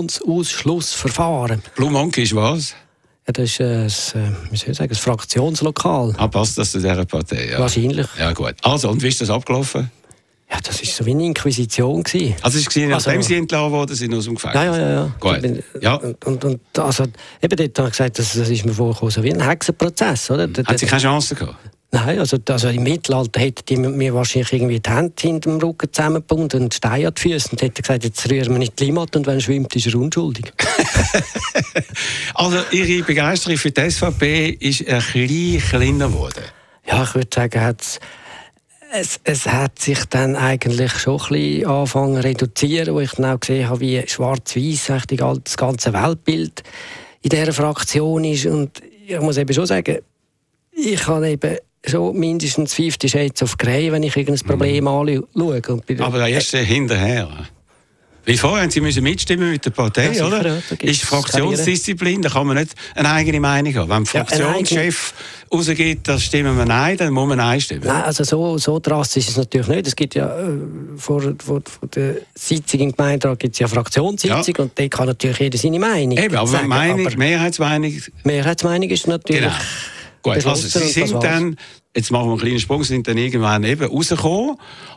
Fraktionsausschlussverfahren. Blue Monkey ist was? Ja, das ist äh, das, äh, wie soll ich sagen, das Fraktionslokal. Ah, passt das zu dieser Partei? Ja. Wahrscheinlich. Ja, gut. Also, und wie ist das abgelaufen? Ja, das war so wie eine Inquisition gewesen. Also, es war nachdem also, Sie entlassen worden sind aus dem Gefängnis? Ja, ja, ja. ja. Gut. Bin, ja. Und, und, und also, eben dort habe ich gesagt, das, das ist mir vorgekommen, so wie ein Hexenprozess. Oder? Hat Sie keine Chance gehabt? Nein, also, also im Mittelalter hätten die mir wahrscheinlich irgendwie die Hände hinter dem Rücken zusammengebunden und Steine an die Füße und hätten gesagt, jetzt rühren wir nicht die Limit und wenn er schwimmt, ist er unschuldig. Also Ihre Begeisterung für die S V P ist ein bisschen kleiner geworden? Ja, ich würde sagen, hat's, es, es hat sich dann eigentlich schon ein bisschen angefangen zu reduzieren, wo ich dann auch gesehen habe, wie schwarz-weiß das ganze Weltbild in dieser Fraktion ist. Und ich muss eben schon sagen, ich habe eben schon mindestens fünfzig Shades of Grey, wenn ich irgendein Problem mm. anschaue. Und aber erst hinterher. Wie vorher haben Sie müssen mitstimmen mit der Partei, ja, sicher, oder? Ja, ist Fraktionsdisziplin, da kann man nicht eine eigene Meinung haben. Wenn der Fraktionschef ja, rausgeht, dann stimmen wir Nein, dann muss man Nein stimmen. Nein, also so, so drastisch ist es natürlich nicht. Es gibt ja äh, vor, vor, vor der Sitzung im Gemeinderat gibt es ja Fraktionssitzung ja. und da kann natürlich jeder seine Meinung Eben, aber sagen. Meinung, aber Mehrheitsmeinung... Mehrheitsmeinung ist natürlich... Genau. Gut, also Sie sind dann, jetzt machen wir einen kleinen Sprung, sind dann irgendwann eben rausgekommen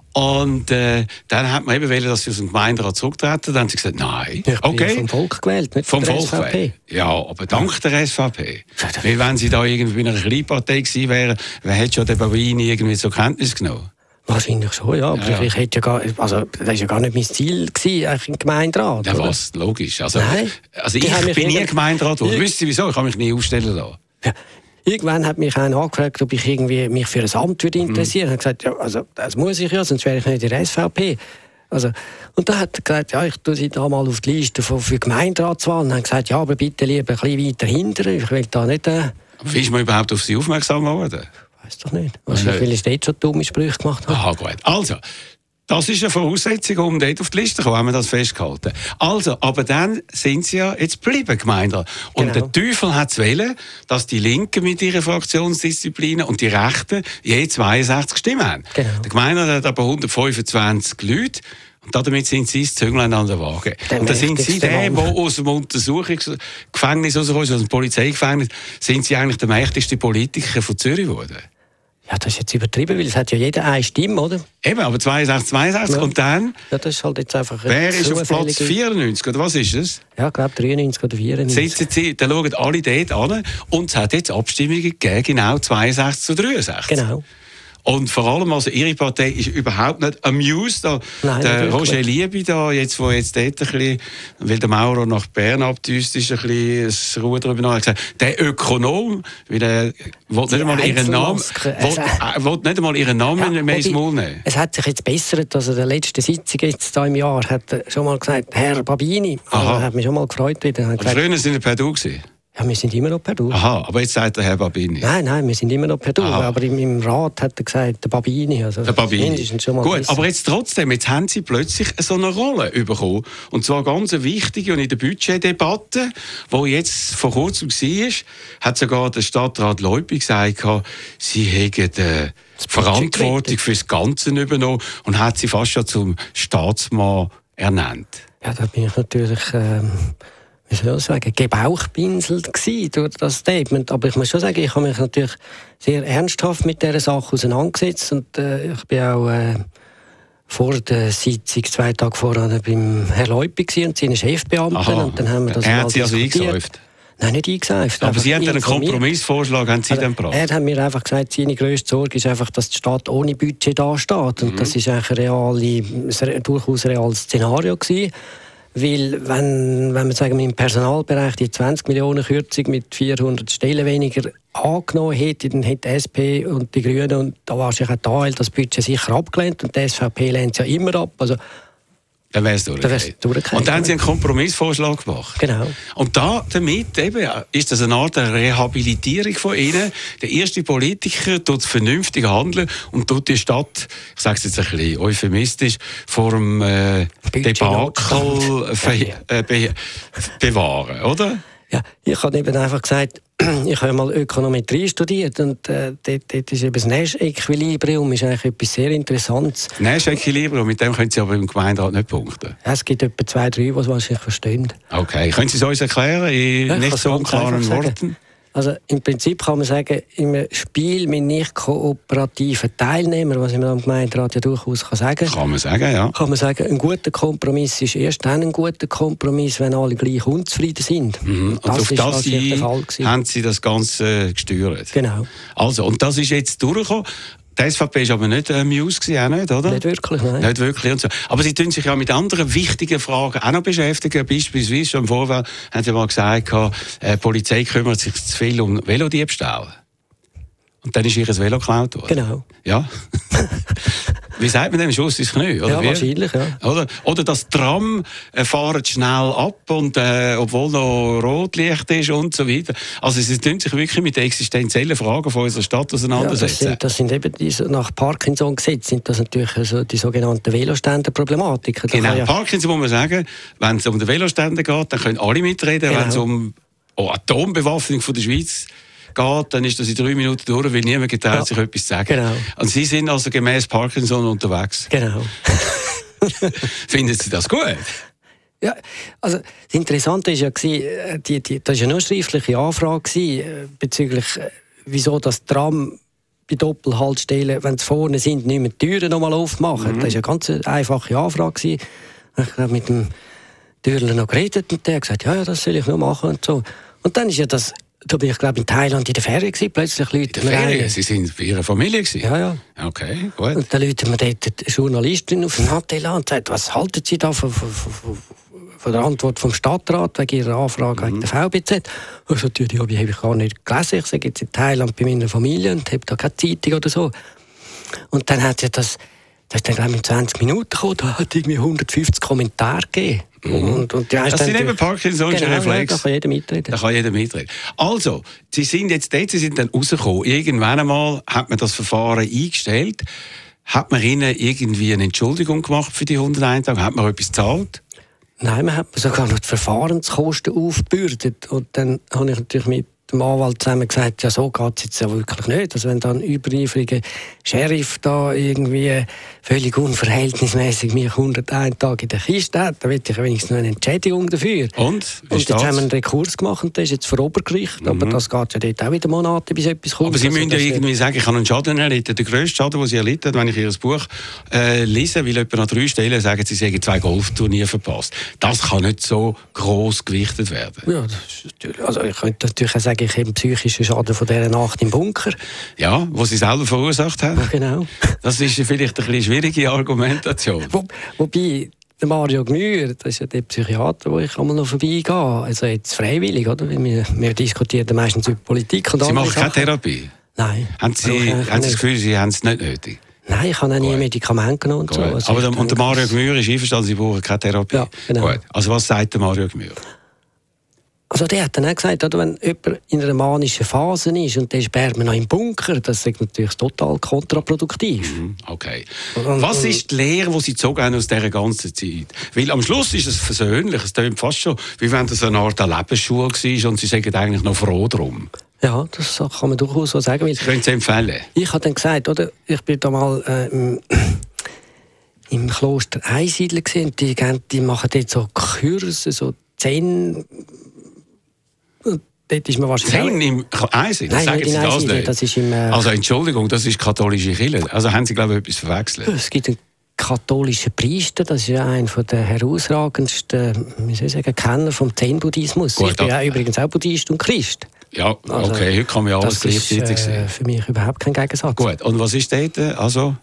und äh, dann hat man eben wollen, dass Sie aus dem Gemeinderat zurücktreten. Dann haben Sie gesagt, nein. Ich bin okay. vom Volk gewählt, nicht vom von der Volk S V P. Gewählt. Ja, aber dank der S V P. Weil wenn Sie da irgendwie in einer Kleinpartei gewesen wären, wer hätte schon den Babini irgendwie zur Kenntnis genommen? Wahrscheinlich schon, ja. Aber ja, ja. Ich hätte ja gar, also, das war ja gar nicht mein Ziel gewesen, eigentlich im Gemeinderat. Ja, oder? Was? Logisch. Also, Nein. also ich bin nie Gemeinderat geworden. Wisst ihr wieso? Ich kann mich nie aufstellen lassen. Ja. Irgendwann hat mich einer angefragt, ob ich irgendwie mich für ein Amt würde interessieren würde. Mm. Ich habe gesagt, ja, also, das muss ich ja, sonst wäre ich nicht in der S V P. Also, und dann hat er gesagt, ja, ich tue Sie da mal auf die Liste für, für Gemeinderatswahlen. Und dann gesagt, ja, aber bitte lieber ein bisschen weiter hinten. Ich will da nicht... Äh... Aber wie ist man überhaupt auf Sie aufmerksam geworden? Ich weiss doch nicht. Wahrscheinlich, weil ich dort schon dumme Sprüche gemacht habe. Aha, gut. Also... Das ist eine Voraussetzung, um dort auf die Liste zu kommen, haben wir das festgehalten. Also, aber dann sind sie ja jetzt geblieben, Gemeinder. Und genau. Der Teufel hat es wollen, dass die Linken mit ihren Fraktionsdisziplinen und die Rechten je zweiundsechzig Stimmen haben. Genau. Der Gemeinder hat aber hundertfünfundzwanzig Leute. Und damit sind sie das Zünglein an der Waage. Der und da sind sie der, der aus dem Untersuchungsgefängnis, also aus dem Polizeigefängnis, sind sie eigentlich der mächtigste Politiker von Zürich geworden. Ja, das ist jetzt übertrieben, weil es hat ja jeder eine Stimme, oder? Eben, aber zweiundsechzig, zweiundsechzig ja. Und dann... Ja, das ist halt jetzt einfach... Wer ist auf Platz vierundneunzig, oder was ist es? Ja, ich glaube dreiundneunzig oder vierundneunzig. Sitzen Sie, dann schauen alle dort an und es hat jetzt Abstimmungen gegeben, genau zweiundsechzig zu dreiundsechzig. Genau. Und vor allem, also Ihre Partei ist überhaupt nicht amused. Da, Nein, der nicht Roger Liebe da, jetzt, wo jetzt dort ein bisschen, weil der Mauro nach Bern abdüst, ist ein bisschen das Ruhe darüber nach. Gesagt, der Ökonom, weil er will nicht einmal ihren Namen, will, äh, will nicht einmal ihren Namen Ja, mehr ins wobei, Maul nehmen. Es hat sich jetzt bessert. Also in der letzten Sitzung jetzt da im Jahr hat er schon mal gesagt, Herr Babini. Also, Aha. hat mich schon mal gefreut wieder. Hat gesagt, Früher sind wir per Du gewesen. ja, wir sind immer noch per Du. Aha, aber jetzt sagt der Herr Babini. Nein, nein, wir sind immer noch per Du. Aha. Aber im, im Rat hat er gesagt, der Babini. Also Der Babini. mindestens schon mal Gut, besser. aber jetzt trotzdem, jetzt haben Sie plötzlich so eine Rolle bekommen. Und zwar ganz eine wichtige. Und in der Budgetdebatte, die jetzt vor kurzem war, hat sogar der Stadtrat Leupi gesagt, Sie hätten äh, die Verantwortung für das Ganze übernommen und hat sie fast schon zum Staatsmann ernannt. Ja, da bin ich natürlich, ähm, wie soll ich sagen, gebauchpinselt gewesen durch das Statement. Aber ich muss schon sagen, ich habe mich natürlich sehr ernsthaft mit dieser Sache auseinandergesetzt. Und äh, ich bin auch äh, vor der Sitzung, zwei Tage vorher, beim Herrn Leupi und seinen Chefbeamten. Aha. Und dann haben wir das Er mal hat sie also diskutiert. eingesäuft? Nein, nicht eingeseift. Aber einfach Sie haben einen informiert. Kompromissvorschlag haben Sie Also, dann gebracht? er hat mir einfach gesagt, seine grösste Sorge ist einfach, dass die Stadt ohne Budget dasteht. Und Mhm. das das ist eigentlich ein, reale, ein durchaus reales Szenario gewesen. Weil, wenn, wenn man sagen, im Personalbereich die zwanzig Millionen Kürzung mit vierhundert Stellen weniger angenommen hätte, dann hätte die S P und die Grünen und da wahrscheinlich auch die A L das Budget sicher abgelehnt und die S V P lehnt es ja immer ab. Also, Dann wäre es Dann wär's durchgefallen. durchgefallen. Und dann haben Sie einen Kompromissvorschlag gemacht. Genau. Und da, damit eben, ist das eine Art Rehabilitierung von Ihnen. Der erste Politiker tut vernünftig handeln und tut die Stadt, ich sage es jetzt ein bisschen euphemistisch, vor dem äh, Debakel ver- äh, be- bewahren, oder? Ja, ich habe eben einfach gesagt, ich habe mal Ökonometrie studiert und äh, dort, dort ist eben das Nash-Equilibrium ist eigentlich etwas sehr Interessantes. Nash-Equilibrium, mit dem können Sie aber im Gemeinderat nicht punkten. Ja, es gibt etwa zwei, drei, die es wahrscheinlich verstehen. Okay, können Sie es uns erklären in Ja, ich nicht kann's so ganz klaren einfach sagen. Worten? Also im Prinzip kann man sagen, im Spiel mit nicht kooperativen Teilnehmern, was man am Gemeinderat ja durchaus kann sagen kann, Kann man sagen, ja. kann man sagen, ein guter Kompromiss ist erst dann ein guter Kompromiss, wenn alle gleich unzufrieden sind. Mhm. Und auf ist das wahrscheinlich der Fall hin gewesen. haben Sie das Ganze gesteuert. Genau. Also, und das ist jetzt durchgekommen. Die S V P war aber nicht amused, auch nicht, oder? Nicht wirklich, nein. Nicht wirklich. Und so. Aber Sie tun sich ja mit anderen wichtigen Fragen auch noch beschäftigen. Beispielsweise schon im Vorfeld haben Sie mal gesagt, äh, die Polizei kümmert sich zu viel um Velodiebstahl. Und dann ist ihr Velo geklaut worden. Genau. Ja. Wie sagt man dem? Schuss ins Knie? Oder Ja, wie? wahrscheinlich, ja. Oder, oder das Tram äh, fährt schnell ab, und, äh, obwohl noch Rotlicht ist und so weiter. Also sie tun sich wirklich mit den existenziellen Fragen von unserer Stadt Ja, das, auseinandersetzen. sind, das sind eben diese, nach Parkinson-Gesetz sind das natürlich also die sogenannten Velostände-Problematiken. Da Genau, kann ja, Parkinson muss man sagen, wenn es um den Velostände geht, dann können alle mitreden. Genau. Wenn es um oh, Atombewaffnung von der Schweiz geht, dann ist das in drei Minuten durch, weil niemand getraut, Ja. sich etwas zu sagen. Genau. Und Sie sind also gemäß Parkinson unterwegs. genau. Finden Sie das gut? Ja, also das Interessante ist ja gewesen, die, die, das war ja nur eine schriftliche Anfrage gewesen, äh, bezüglich äh, wieso das Tram bei Doppelhaltestellen, wenn sie vorne sind, nicht mehr die Türen nochmal aufmachen. Mhm. Das war eine ganz einfache Anfrage gewesen. Ich habe mit dem Türler noch geredet und der hat gesagt, ja, ja, das soll ich noch machen und so. Und dann ist ja das, da bin ich glaube in Thailand in der Ferien gewesen, plötzlich In Leute der Ferien? Sie sind bei Ihrer Familie gewesen? Ja, ja. Okay, gut. Und dann läutet mir dort die Journalistin auf den Hotel an und sagt, was halten Sie da von, von, von, von der Antwort vom Stadtrat wegen Ihrer Anfrage Mhm. wegen der V B Z? Ich sagte, ja, die habe ich, habe ich gar nicht gelesen. Ich sage jetzt in Thailand bei meiner Familie und habe da keine Zeitung oder so. Und dann hat sie das, das ist dann glaube ich in zwanzig Minuten gekommen, da hat irgendwie hundertfünfzig Kommentare gegeben. Mhm. Und, und die Das sind eben Parkinson'sche genau, ja, Reflex. da kann jeder mitreden. Da kann jeder mitreden. Also, Sie sind jetzt dort, Sie sind dann rausgekommen. Irgendwann einmal hat man das Verfahren eingestellt. Hat man Ihnen irgendwie eine Entschuldigung gemacht für die hunderteins Tage? Hat man etwas gezahlt? Nein, man hat mir sogar noch die Verfahrenskosten aufgebürdet. Und dann habe ich natürlich mit dem Anwalt zusammen gesagt, ja, so geht es jetzt ja wirklich nicht. Also wenn dann ein übereifriger Sheriff da irgendwie völlig unverhältnismäßig mich hunderteins Tage in der Kiste hat, dann will ich wenigstens noch eine Entschädigung dafür. Und? Wie Und steht's? jetzt haben wir einen Rekurs gemacht und der ist jetzt vor Obergericht. Aber das geht ja dort auch wieder Monate, bis etwas kommt. Aber Sie Also müssen ja das ist- irgendwie sagen, ich habe einen Schaden erlitten. Der grösste Schaden, den Sie erlitten haben, wenn ich Ihr Buch äh, lese, weil etwa an drei Stellen sagen, Sie sagen zwei Golfturniere verpasst. Das kann nicht so gross gewichtet werden. Ja, das ist natürlich, also ich könnte natürlich auch sagen, ich eben psychischen Schaden von dieser Nacht im Bunker. Ja, wo sie selber verursacht haben. Ja, genau. Das ist vielleicht eine bisschen schwierige Argumentation. Wo, wobei, der Mario Gmür, das ist ja der Psychiater, wo ich einmal noch vorbeigehe. Also jetzt freiwillig, oder? Weil wir, wir diskutieren meistens über Politik und Sie machen keine Sachen. Therapie? Nein. Haben Sie, haben Sie das Gefühl, Sie haben es nicht nötig? Nein, ich habe auch nie Gut. Medikamente genommen. Und, so. Also Aber der, ich und der denke, Mario Gmür ist einverstanden, Sie brauchen keine Therapie? Ja, genau. Gut. Also was sagt der Mario Gmür? Also der hat dann auch gesagt, oder, wenn jemand in einer manischen Phase ist und der sperrt man noch im Bunker, das ist natürlich total kontraproduktiv. Mhm, okay. Und- Was und- ist die Lehre, die Sie gezogen haben aus dieser ganzen Zeit? Weil am Schluss ist es versöhnlich. Es klingt fast schon, wie wenn das eine Art Lebensschule war und Sie sagen eigentlich noch froh drum. Ja, das kann man durchaus so sagen. Weil Können Sie empfehlen? ich habe dann gesagt, oder, ich bin da mal äh, im, im Kloster Einsiedler gesehen, die, gehen- die machen dort so Kurse, so zehn. Und dort ist man wahrscheinlich. Zehn im Einsinn? Nein, Sagen nicht Sie in das Einsiedler, nicht? das ist im. Äh, Also Entschuldigung, das ist katholische Kirche. Also haben Sie, glaube ich, etwas verwechselt. Es gibt einen katholischen Priester, das ist ja einer der herausragendsten, wie soll ich sagen, Kenner vom Zen-Buddhismus. Gut, Ich bin da- ja übrigens auch Buddhist und Christ. Ja, Also, okay, heute kann man ja alles Das ist gleichzeitig äh, sehen. für mich überhaupt kein Gegensatz. Gut, und was ist dort? Also,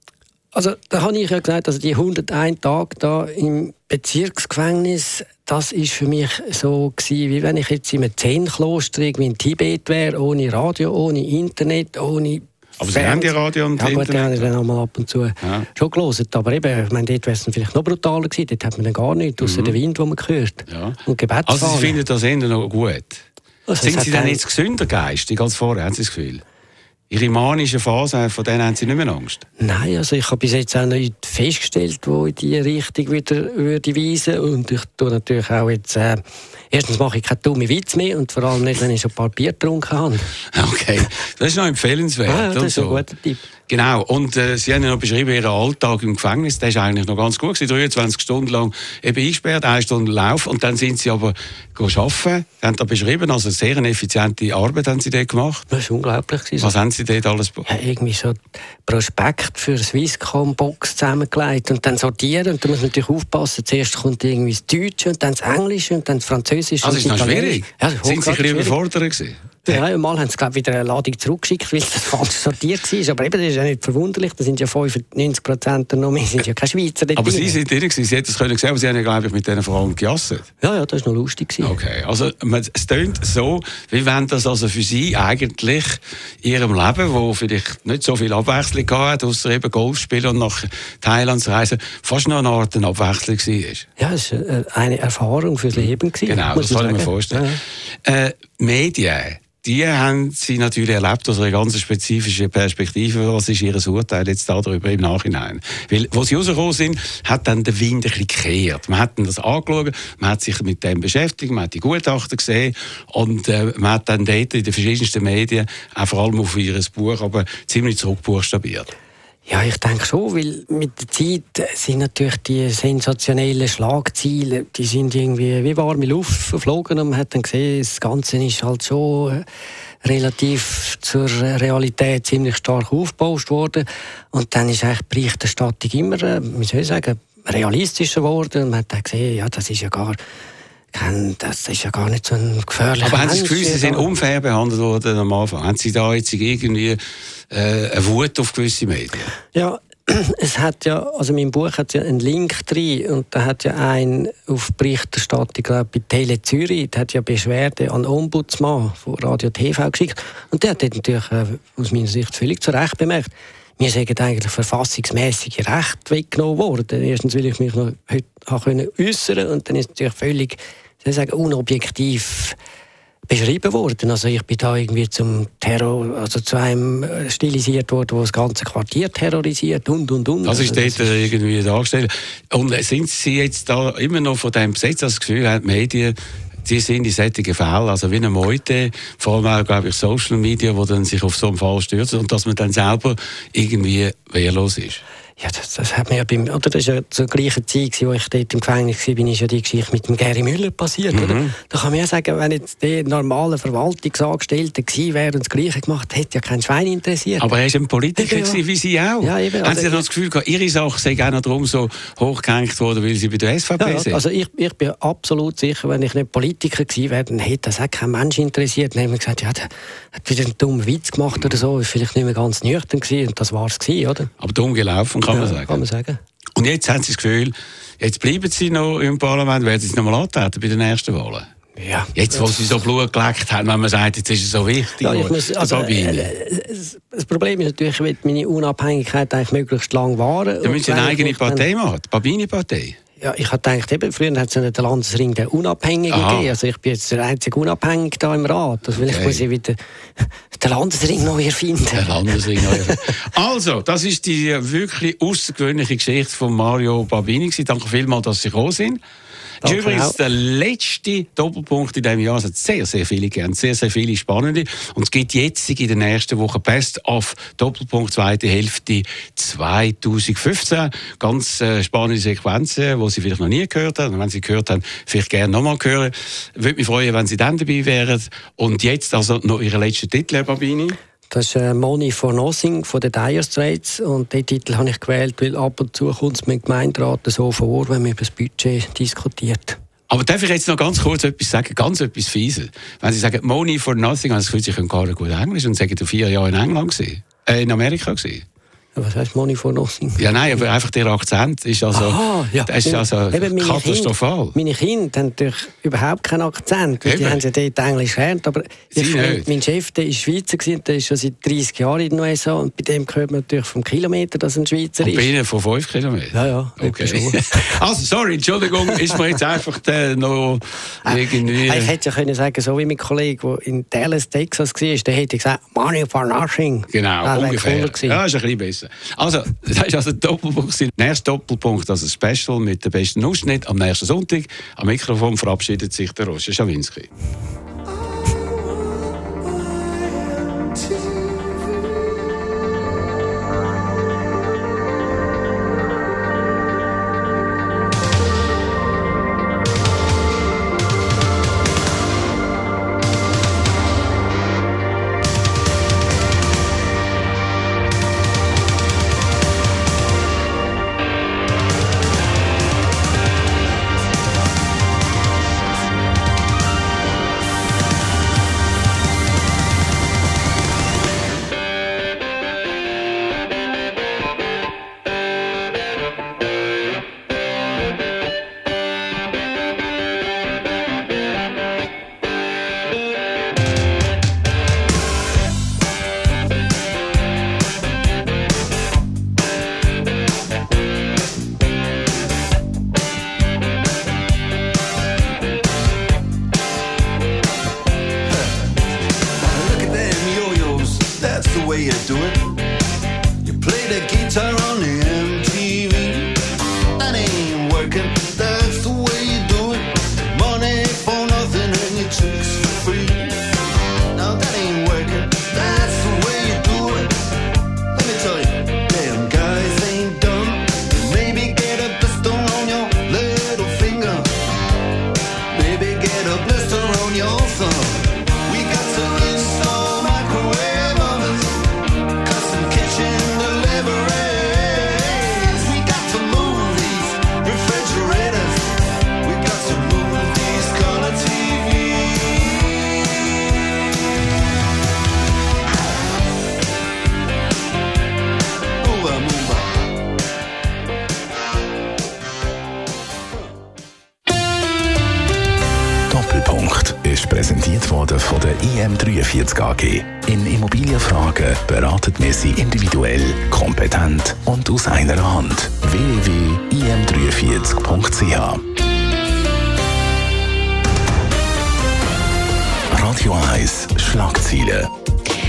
Also, da habe ich ja gesagt, also die hundertein Tage da im Bezirksgefängnis, das ist für mich so gewesen, wie wenn ich jetzt in einem Zen-Kloster irgendwie in Tibet wäre, ohne Radio, ohne Internet, ohne aber Sie Fernsehen. haben ja Radio und Ja gut, Internet. den habe ich dann auch mal ab und zu Ja. schon gelesen. Aber eben, ich meine, dort wäre es dann vielleicht noch brutaler gewesen. Dort hat man dann gar nichts, außer den Wind, den man hört. Ja. Und Gebetsfahnen. Also Sie finden das eher noch gut? Also, es Sind hat Sie denn dann- jetzt gesünder geistig als vorher, haben Sie das Gefühl? Ihre manische Phase, von denen haben Sie nicht mehr Angst? Nein, also ich habe bis jetzt auch nicht festgestellt, wo in diese Richtung wieder würde weisen. Und ich tue natürlich auch jetzt, äh, erstens mache ich keine dummen Witze mehr und vor allem nicht, wenn ich schon ein paar Bier getrunken habe. Okay, das ist noch empfehlenswert. Ah, ja, das und ist ein so. guter Tipp. Genau, und äh, Sie haben ja noch beschrieben, Ihren Alltag im Gefängnis, der ist eigentlich noch ganz gut gewesen, dreiundzwanzig Stunden lang eben eingesperrt, eine Stunde Lauf, und dann sind Sie aber arbeiten, haben da beschrieben, also sehr eine effiziente Arbeit haben Sie dort gemacht. Das war unglaublich. gewesen. Was haben Sie dort alles? Ja, irgendwie so Prospekt für Swisscom-Box zusammengelegt und dann sortieren. Und da muss man natürlich aufpassen. Zuerst kommt irgendwie das Deutsche und dann das Englische und dann das Französische. Also und ist noch Italienisch. schwierig? Ja, das ist Sind Sie ein bisschen hochgradig schwierig. überfordert gewesen? Ja, einmal haben sie glaub, wieder eine Ladung zurückgeschickt, weil das falsch sortiert war. Aber eben, das ist ja nicht verwunderlich. Da sind ja fünfundneunzig Prozent noch mehr, sind ja keine Schweizer dort Aber drin. Sie sind drin gewesen, Sie hätten es können sehen, aber Sie haben ja, glaube ich, mit denen vor allem gejasset. Ja, ja, das war noch lustig. gewesen. Okay, also man- es klingt so, wie wenn das also für Sie eigentlich in Ihrem Leben, wo vielleicht nicht so viel Abwechslung hat, außer eben Golf spielen und nach Thailand zu reisen, fast noch eine Art eine Abwechslung war. Ja, es war äh, eine Erfahrung fürs Leben. gewesen, Genau, muss das kann ich mir sagen. vorstellen. Ja. Äh, Medien, die haben Sie natürlich erlebt aus einer ganz spezifischen Perspektive. Was ist Ihr Urteil jetzt darüber im Nachhinein? Weil, wo Sie rausgekommen sind, hat dann der Wind ein bisschen gekehrt. Man hat dann das angeschaut, man hat sich mit dem beschäftigt, man hat die Gutachten gesehen und äh, man hat dann dort in den verschiedensten Medien, auch vor allem auf Ihr Buch, aber ziemlich zurückbuchstabiert. Ja, ich denke schon, weil mit der Zeit sind natürlich die sensationellen Schlagziele, die sind irgendwie wie warme Luft verflogen und man hat dann gesehen, das Ganze ist halt schon relativ zur Realität ziemlich stark aufgebaut worden und dann ist eigentlich die Berichterstattung immer, wie soll ich sagen, realistischer geworden und man hat dann gesehen, ja, das ist ja gar kein, das ist ja gar nicht so ein gefährlicher Aber haben Sie das Mensch, Gefühl, Sie sind ja. unfair behandelt worden am Anfang? Haben Sie da jetzt irgendwie äh, eine Wut auf gewisse Medien? Ja, es hat ja, also mein Buch hat ja einen Link drin und da hat ja ein auf Berichterstattung, glaube ich, bei Tele Zürich, der hat ja Beschwerde an den Ombudsmann von Radio T V geschickt und der hat dort natürlich äh, aus meiner Sicht völlig zu Recht bemerkt, mir sind eigentlich verfassungsmäßige Rechte weggenommen worden. Erstens, weil ich mich noch heute äußern konnte und dann ist es natürlich völlig, soll ich sagen, unobjektiv beschrieben worden. Also ich bin da irgendwie zum Terror, also zu einem stilisiert worden, wo das ganze Quartier terrorisiert und und und. Das ist Also dort äh, irgendwie dargestellt. Und äh, sind Sie jetzt da immer noch von dem Gesetz, das Gefühl haben, die Medien, die sind in solchen Fällen, also wie eine Meute, vor allem auch, glaube ich, Social Media, die dann sich auf so einen Fall stürzen und dass man dann selber irgendwie wehrlos ist? Ja, das, das hat mir ja beim, oder das ist ja zur gleichen Zeit, wo ich dort im Gefängnis war, bin, ist ja die Geschichte mit dem Gary Müller passiert, mhm. oder? Da kann man ja sagen, wenn jetzt der normale Verwaltungsangestellte gewesen wäre und das Gleiche gemacht hätte, ja kein Schwein interessiert. Aber er war ein Politiker, ja. gewesen, wie Sie auch. Ja, eben, Haben also Sie dann noch das Gefühl gehabt, Ihre Sache sei auch noch darum so hochgehängt worden, weil Sie bei der S V P ja, sind? Also ich, ich bin absolut sicher, wenn ich nicht Politiker gewesen wäre, dann hätte das auch kein Mensch interessiert. Dann haben wir gesagt, ja, der hat wieder einen dummen Witz gemacht oder so, ist vielleicht nicht mehr ganz nüchtern gewesen, und das war es gewesen, oder? Aber dumm gelaufen, kann ja, man sagen. Kann man sagen. Und jetzt haben Sie das Gefühl, jetzt bleiben Sie noch im Parlament, werden Sie es noch mal antreten bei den ersten Wahlen? Ja. Jetzt, wo Sie so Blut geleckt haben, wenn man sagt, jetzt ist es so wichtig. Ja, ich muss, also, äh, das Problem ist natürlich, ich will meine Unabhängigkeit eigentlich möglichst lang wahren. Da müssen Sie eine eigene Partei machen, die Babini-Partei. Ja, ich habe gedacht, eben, früher hat es ja den Landesring der Unabhängigen Aha. gegeben. Also ich bin jetzt der einzige Unabhängige da im Rat. Also vielleicht okay. muss ich wieder den Landesring neu erfinden. Den Landesring neu erfinden. Also, das ist die wirklich außergewöhnliche Geschichte von Mario Babini. Danke vielmals, dass Sie gekommen sind. Das ist übrigens auch der letzte Doppelpunkt in diesem Jahr. Es hat sehr, sehr viele gegeben, sehr, sehr viele spannende. Und es gibt jetzt in der nächsten Woche Best of Doppelpunkt zweite Hälfte zwanzig fünfzehn. Ganz äh, spannende Sequenzen, die Sie vielleicht noch nie gehört haben. Und wenn Sie gehört haben, vielleicht gerne nochmal hören. Ich würde mich freuen, wenn Sie dann dabei wären. Und jetzt also noch Ihren letzten Titel, Herr Babini. Das ist äh, «Money for Nothing» von den Dire Straits. Und den Titel habe ich gewählt, weil ab und zu kommt es mit dem Gemeinderat so vor, wenn man über das Budget diskutiert. Aber darf ich jetzt noch ganz kurz etwas sagen, ganz etwas Fieses? Wenn Sie sagen «Money for Nothing», haben Sie das Gefühl, Sie können gar nicht gut Englisch und sagen, du vier Jahre in England gewesen, äh, in Amerika gewesen. Was heißt «Money for Nothing»? Ja, nein, aber einfach der Akzent ist also, Aha, ja. das ist also Eben, meine katastrophal. Kinder, meine Kinder haben natürlich überhaupt keinen Akzent. Die haben ja dort Englisch gelernt. Aber ich, mein Chef, der war Schweizer, der ist schon seit dreißig Jahren in den U S A. Und bei dem hört man natürlich vom Kilometer, dass er ein Schweizer und ist. Und bei Ihnen von fünf Kilometern? Ja, ja. Okay. Also, sorry, Entschuldigung, ist mir jetzt einfach äh, noch irgendwie... Ich hätte ja können sagen, so wie mein Kollege, der in Dallas, Texas war, der hätte gesagt, «Money for Nothing». Genau, das ungefähr. Ja, ist ein bisschen besser. Also, das ist also ein Doppelpunkt. Der nächste Doppelpunkt, also ein Special mit dem besten Ausschnitt am nächsten Sonntag. Am Mikrofon verabschiedet sich der Roger Schawinski. way you do it. You play the guitar on the M T V. That ain't working, that's the way you do it. Money for nothing and your chicks for free. Now that ain't working, that's the way you do it. Let me tell you, damn guys ain't dumb. Maybe get a blister on your little finger. Maybe get a blister on your thumb. We got to install microwave ovens, custom kitchen deliveries. We got to move these refrigerators. We got to move these color T Vs. Move on, move on. Doppelpunkt ist präsentiert worden von der I M dreiundvierzig A G. In Immobilienfragen beraten wir Sie individuell, kompetent und aus einer Hand. w w w punkt i m dreiundvierzig punkt c h. Radio eins Schlagzeilen.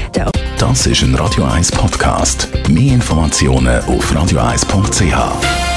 Das ist ein Radio eins Podcast. Mehr Informationen auf radio eins punkt c h.